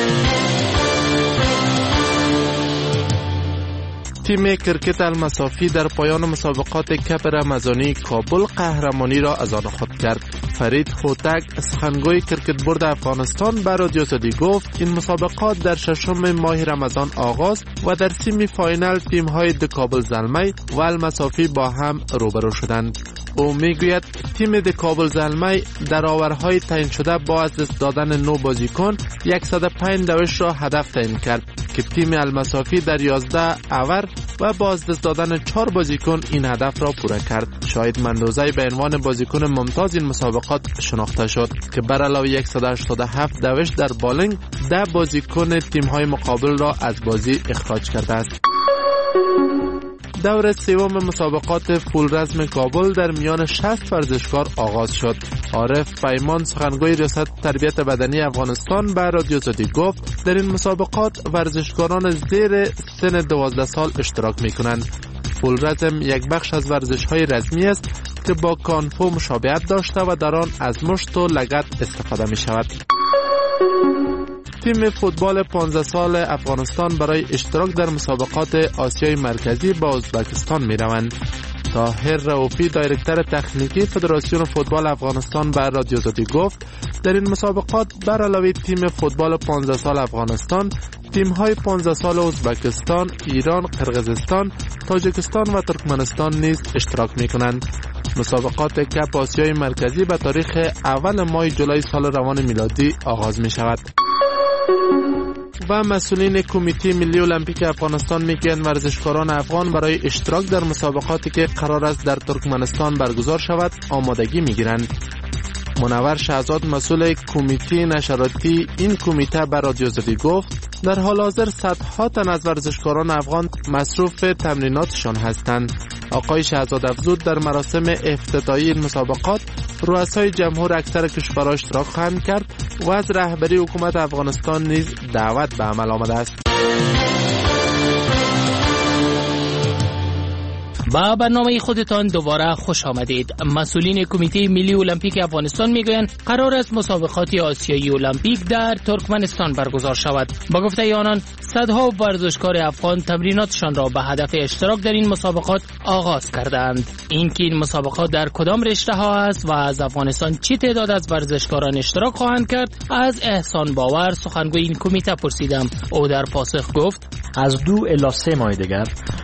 Speaker 23: تیم کرکت المسافی در پایان مسابقات کپ رمضانی کابل قهرمانی را از آن خود کرد. فرید خوتک سخنگوی کرکت بورد افغانستان به رادیو آزادی گفت این مسابقات در ششم ماه رمضان آغاز و در سیمی فاینال تیم های د کابل زلمی و المسافی با هم روبرو شدند. او میگوید تیم د کابل زلمی در آورهای تعیین شده با از دست دادن 9 بازیکن 105 دوش را هدف تعیین کرد که تیم المصافی در 11 آور و با از دست دادن 4 بازیکن این هدف را پوره کرد. شاهد مندوزی به عنوان بازیکن ممتاز این مسابقات شناخته شد که بر علاوه 187 دوش در بالینگ 10 بازیکن تیم‌های مقابل را از بازی اخراج کرده است. دور سوم مسابقات فول رزم کابل در میان 60 ورزشکار آغاز شد. عارف پیمان سخنگوی ریاست تربیت بدنی افغانستان به رادیو آزادی گفت در این مسابقات ورزشکاران زیر سن 12 سال اشتراک می‌کنند. فول رزم یک بخش از ورزش‌های رزمی است که با کانفو مشابهت داشته و در آن از مشت و لگد استفاده می‌شود. تیم فوتبال 15 سال افغانستان برای اشتراک در مسابقات آسیای مرکزی با ازبکستان می روند. طاهر رؤوفی دایرکتور تکنیکی فدراسیون فوتبال افغانستان به رادیو آزادی گفت در این مسابقات بر علاوه تیم فوتبال 15 سال افغانستان، تیم‌های 15 سال ازبکستان، ایران، قرقیزستان، تاجیکستان و ترکمنستان نیز اشتراک می‌کنند. مسابقات کپ آسیای مرکزی به تاریخ اول ماه جولای سال روان میلادی آغاز می‌شود. و مسئولین کمیته ملی المپیک افغانستان میگن ورزشکاران افغان برای اشتراک در مسابقاتی که قرار است در ترکمنستان برگزار شود آمادگی میگیرند. منور شهزاد مسئول کمیته نشراتی این کمیته بر رادیو آزادی گفت در حال حاضر صدها تن از ورزشکاران افغان مصروف تمریناتشان هستند. آقای شهزاد افزود در مراسم افتتاحی این مسابقات رؤسای جمهور اکثر کشورها اشتراک خواهند کرد و از رهبری حکومت افغانستان نیز دعوت به عمل آمده است.
Speaker 6: با برنامه خودتان دوباره خوش آمدید. مسئولین کمیته ملی المپیک افغانستان میگویند قرار است مسابقات آسیایی المپیک در ترکمنستان برگزار شود. با گفته آنان صدها ورزشکار افغان تمریناتشان را به هدف اشتراک در این مسابقات آغاز کردند. اینکه این مسابقات در کدام رشته ها است و از افغانستان چه تعداد از ورزشکاران اشتراک خواهند کرد از احسان باور سخنگوی این کمیته پرسیدم. او در پاسخ گفت
Speaker 1: از 2 الی 3 ماه دیگر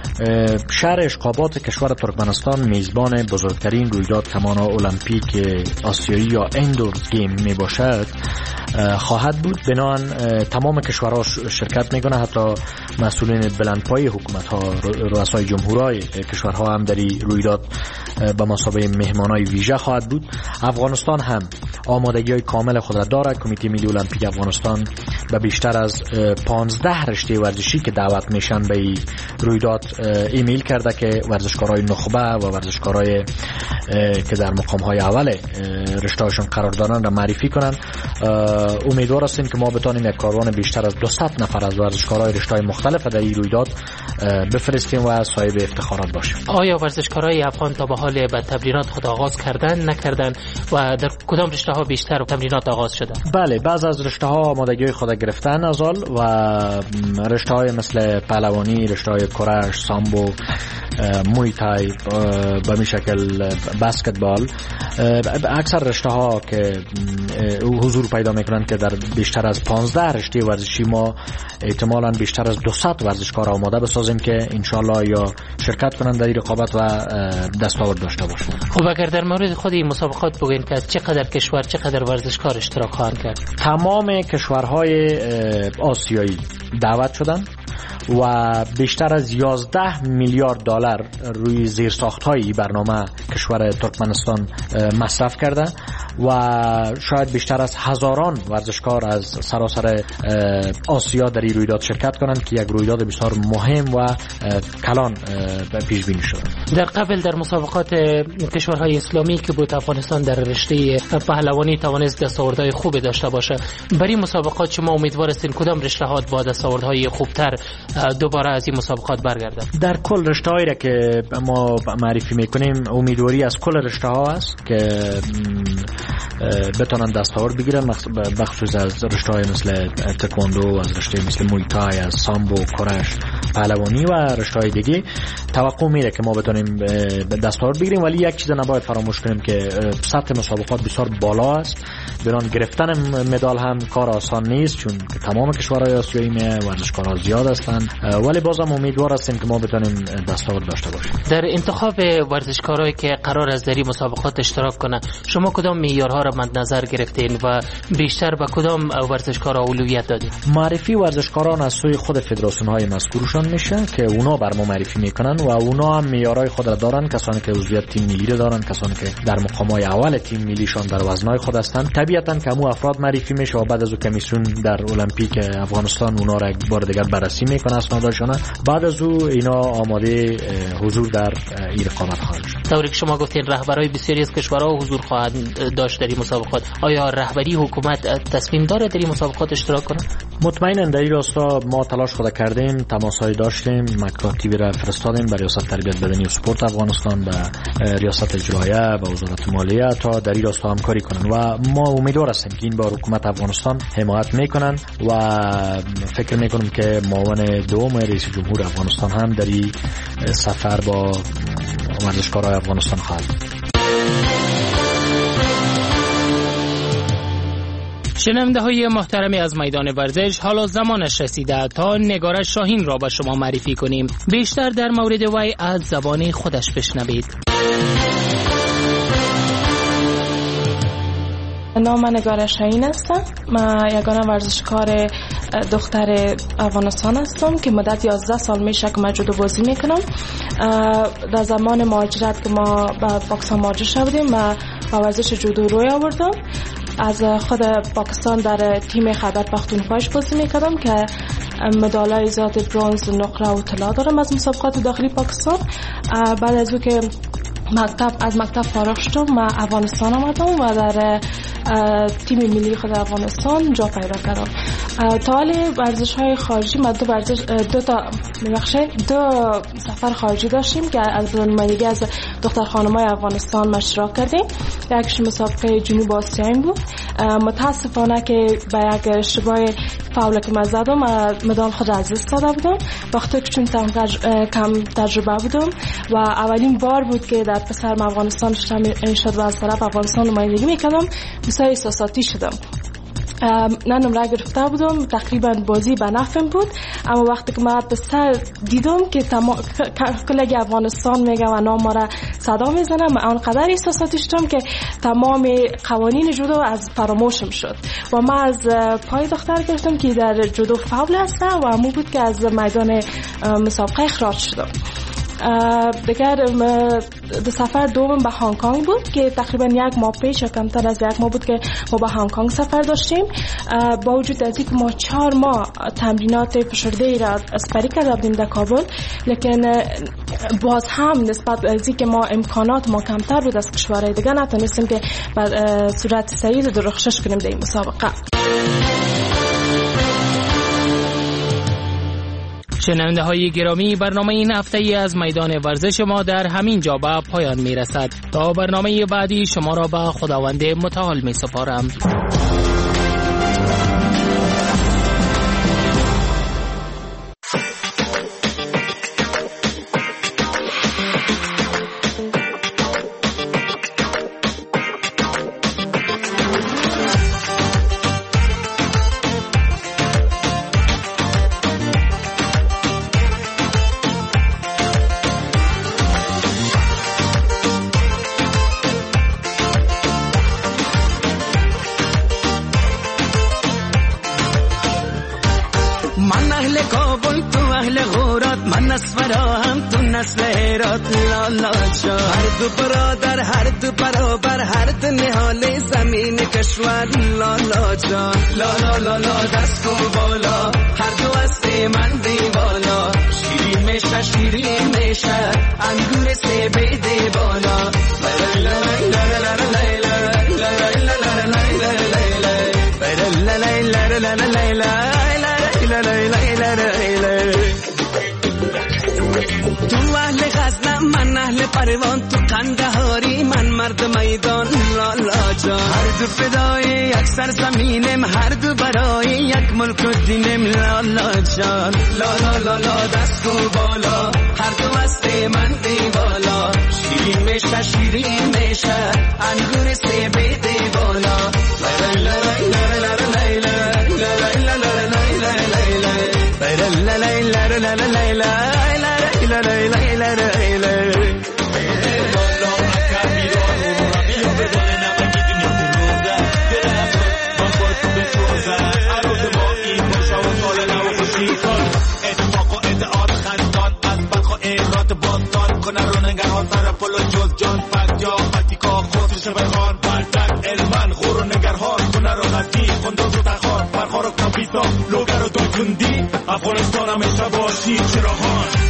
Speaker 1: شهر اشقابات کشور ترکمنستان میزبان بزرگترین رویداد کمان المپیک آسیایی یا اندورز گیم می باشد خواهد بود. بنابراین تمام کشورها شرکت میکنه، حتی مسئولین بلندپایه حکومت ها، رؤسای جمهورهای کشورها هم در رویداد به مثابه مهمانای ویژه خواهد بود. افغانستان هم آمادگی های کامل خود را دارد. کمیته ملی المپیک افغانستان به بیشتر از 15 رشته ورزشی که دعوت میشن به رویداد ایمیل کرده که ورزشکارای نخبه و ورزشکارای که در مقام‌های اول رشته‌هاشون قرار دارن را معرفی کنن. امیدوار هستیم که ما بتونیم یک کاروان بیشتر از 200 نفر از ورزشکارای رشته‌های مختلف در این رویداد بفرستیم و صاحب افتخارات باشیم.
Speaker 6: آیا ورزشکارای افغان تا به حال به تمرینات خود آغاز کردن نکردن و در کدام رشته‌ها بیشتر تمرینات آغاز شده؟
Speaker 1: بله، بعض از رشته‌ها آمادگی خود گرفتن ازال و رشته‌های مثل پهلوانی، رشته‌های کرش، سامبو، موی تای، به می شکل بسکتبال، اکثر رشته‌ها که حضور پیدا میکنند که در بیشتر از 15 رشته ورزشی ما احتمالاً بیشتر از 200 ورزشکار آماده بسازیم که انشالله یا شرکت کنند در این رقابت و دستاورد داشته باشند.
Speaker 6: خب اگر در مورد خود این مسابقات بگوین که از چقدر کشور چقدر ورزشکار اشتراک خواهند کرد؟
Speaker 1: تمام کشورهای آسیایی دعوت شدند و بیشتر از 11 میلیارد دلار روی زیرساخت‌های برنامه کشور ترکمنستان مصرف کرده و شاید بیشتر از هزاران ورزشکار از سراسر آسیا در این رویداد شرکت کنند که یک رویداد بسیار مهم و کلان پیش بینی شده.
Speaker 6: در قبل در مسابقات کشورهای اسلامی که بود افغانستان در رشته پهلوانی توانست دستاوردهای خوبی داشته باشه. برای مسابقات شما امیدوار هستین کدام رشته‌ها با دستاوردهای خوبتر دوباره از این مسابقات برگردن؟ در
Speaker 1: کل رشته‌هایی را که ما معرفی میکنیم امیدواری از کل رشته‌ها است که بتونن دستاورد بگیرن، بخصوص از رشته‌های مثل تکواندو، از رشته مثل موی تای، از سامبو، کرش پهلوانی و رشته‌های دیگه توقع میره که ما بتونیم دستاورد بگیریم، ولی یک چیز نباید فراموش کنیم که سطح مسابقات بسیار بالا است. بران گرفتن مدال هم کار آسان نیست، چون تمام کشورهای آسیایی ورزشکارها زیاد هستند، ولی بازم امیدوار هستیم که ما بتونیم دستاورد داشته باشیم.
Speaker 6: در انتخاب ورزشکارایی که قرار است در این مسابقات اشتراک کنند، شما کدام معیارها را مد نظر گرفتین و بیشتر به کدام ورزشکارا اولویت دادین؟
Speaker 1: معرفی ورزشکاران از سوی خود فدراسیون‌های مذکورشان میشه که اونا بر ما معرفی میکنن و اونا هم معیارهای خود را دارن. کسانی که عضویت تیم ملی را دارن، کسانی که در مقام‌های اول تیم ملیشان در وزن‌های خود هستند، طبیعتاً که همو افراد معرفی میشه و بعد از او کمیسیون در المپیک افغانستان اونا را یک بار دیگر بررسی میکنه اسنادشان. بعد از او اینا آماده حضور در این رقابت خواهند شد.
Speaker 6: طوری که شما گفتین رهبرای بسیاری از کشورها حضور خواهند داشت در این مسابقات. آیا رهبری حکومت تصمیم داره در این مسابقات اشتراک کنه؟
Speaker 1: مطمئنا در این راستا ما تلاش خود کردیم، تماس‌های داشتیم، مکاتیبی را فرستادیم به ریاست تربیت بدنی و سپورت افغانستان، به ریاست اجرایه و وزارت مالیه تا در این راستا همکاری کنند و ما امیدوار هستیم که این بار حکومت افغانستان حمایت میکنن و فکر میکنم که معاون دوم رئیس جمهور افغانستان هم در این سفر با ورزشکارای افغانستان خواهد.
Speaker 6: شنونده های محترمی از میدان ورزش، حالا زمانش رسیده تا نگار شاهین را به شما معرفی کنیم. بیشتر در مورد وی از زبان خودش بشنوید.
Speaker 22: نام نگار شاهین هستم. من یگانه ورزشکار دختر افغانستان هستم که مدت 11 سال میشه که من جودو بازی میکنم. در زمان مهاجرت که ما به پاکستان مهاجر شدیم، من با ورزش جودو روی آوردم. از خود پاکستان در تیم خیبر پختونخواش بازی میکردم که مدالای ذات برنز، نقره و طلا دارم از مسابقات داخلی پاکستان. بعد از او که از مکتب فارغ شدم، من افغانستان آمدم و در تیم ملی خود افغانستان جا پیدا کردم. تا حالی ورزش های خارجی ما دو سفر خارجی داشتیم که از نمایندگی از دختر خانم‌های افغانستان اشتراک کردیم. یکیش مسابقه جنوب آسیایی بود. متاسفانه که به یک اشتباه فاول که من زدم مدال خود از دست داده بودم، وقتی که چون کم تجربه بودم و اولین بار بود که در پسر افغانستان شد و از طرف افغانستان نمایندگی میکردم، بسیار احساساتی شدم. نه نمره گرفته بودم، تقریبا بازی به نفعم بود، اما وقتی که من پسر دیدم که کلگی افغانستان میگه و نام ما را صدا میزنه، من آنقدر احساساتی شدم که تمام قوانین جودو از فراموشم شد و من از پای دختر گرفتم که در جودو فاول هست و همون بود که از میدان مسابقه اخراج شدم. دیگر سفر دوم به هنگ کنگ بود که تقریبا یک ماه پیش، کمتر از یک ماه بود که ما به هنگ کنگ سفر داشتیم. با وجود از اینکه ما 4 ماه تمرینات فشرده را اسپری کرده بودیم در کابل، لیکن باز هم نسبت از اینکه ما امکانات ما کمتر بود از کشورهای دیگه، نتونستیم که به صورت صحیح درخشش کنیم در این مسابقه.
Speaker 6: شنونده های گرامی، برنامه این هفته ای از میدان ورزش ما در همین جا به پایان می رسد. تا برنامه بعدی شما را به خداوند متعال می سپارم.
Speaker 3: هر دو برادر، هر دو برابر، هر دو نهال زمین کشور. لالا جان لالا لالا دست کن بالا، هر دو از من دیوالا. شیرین میشه شیرین میشه انگور سیب دیوالا. تو اهل غزنم من اهل پروان، تو قندهاری من مرد میدان. لالا جان دو فدای یک سرزمینم، هر دو برای یک ملک و دینم. لا لا جان لا لا لا لا دست و بالا، هر دو هست من دیوالا. شیرین میشه شیرین میشه انگور سیب دیوالا. لا لا لا لا لا لا لا
Speaker 4: افغانستان همیشه باشی چراغان.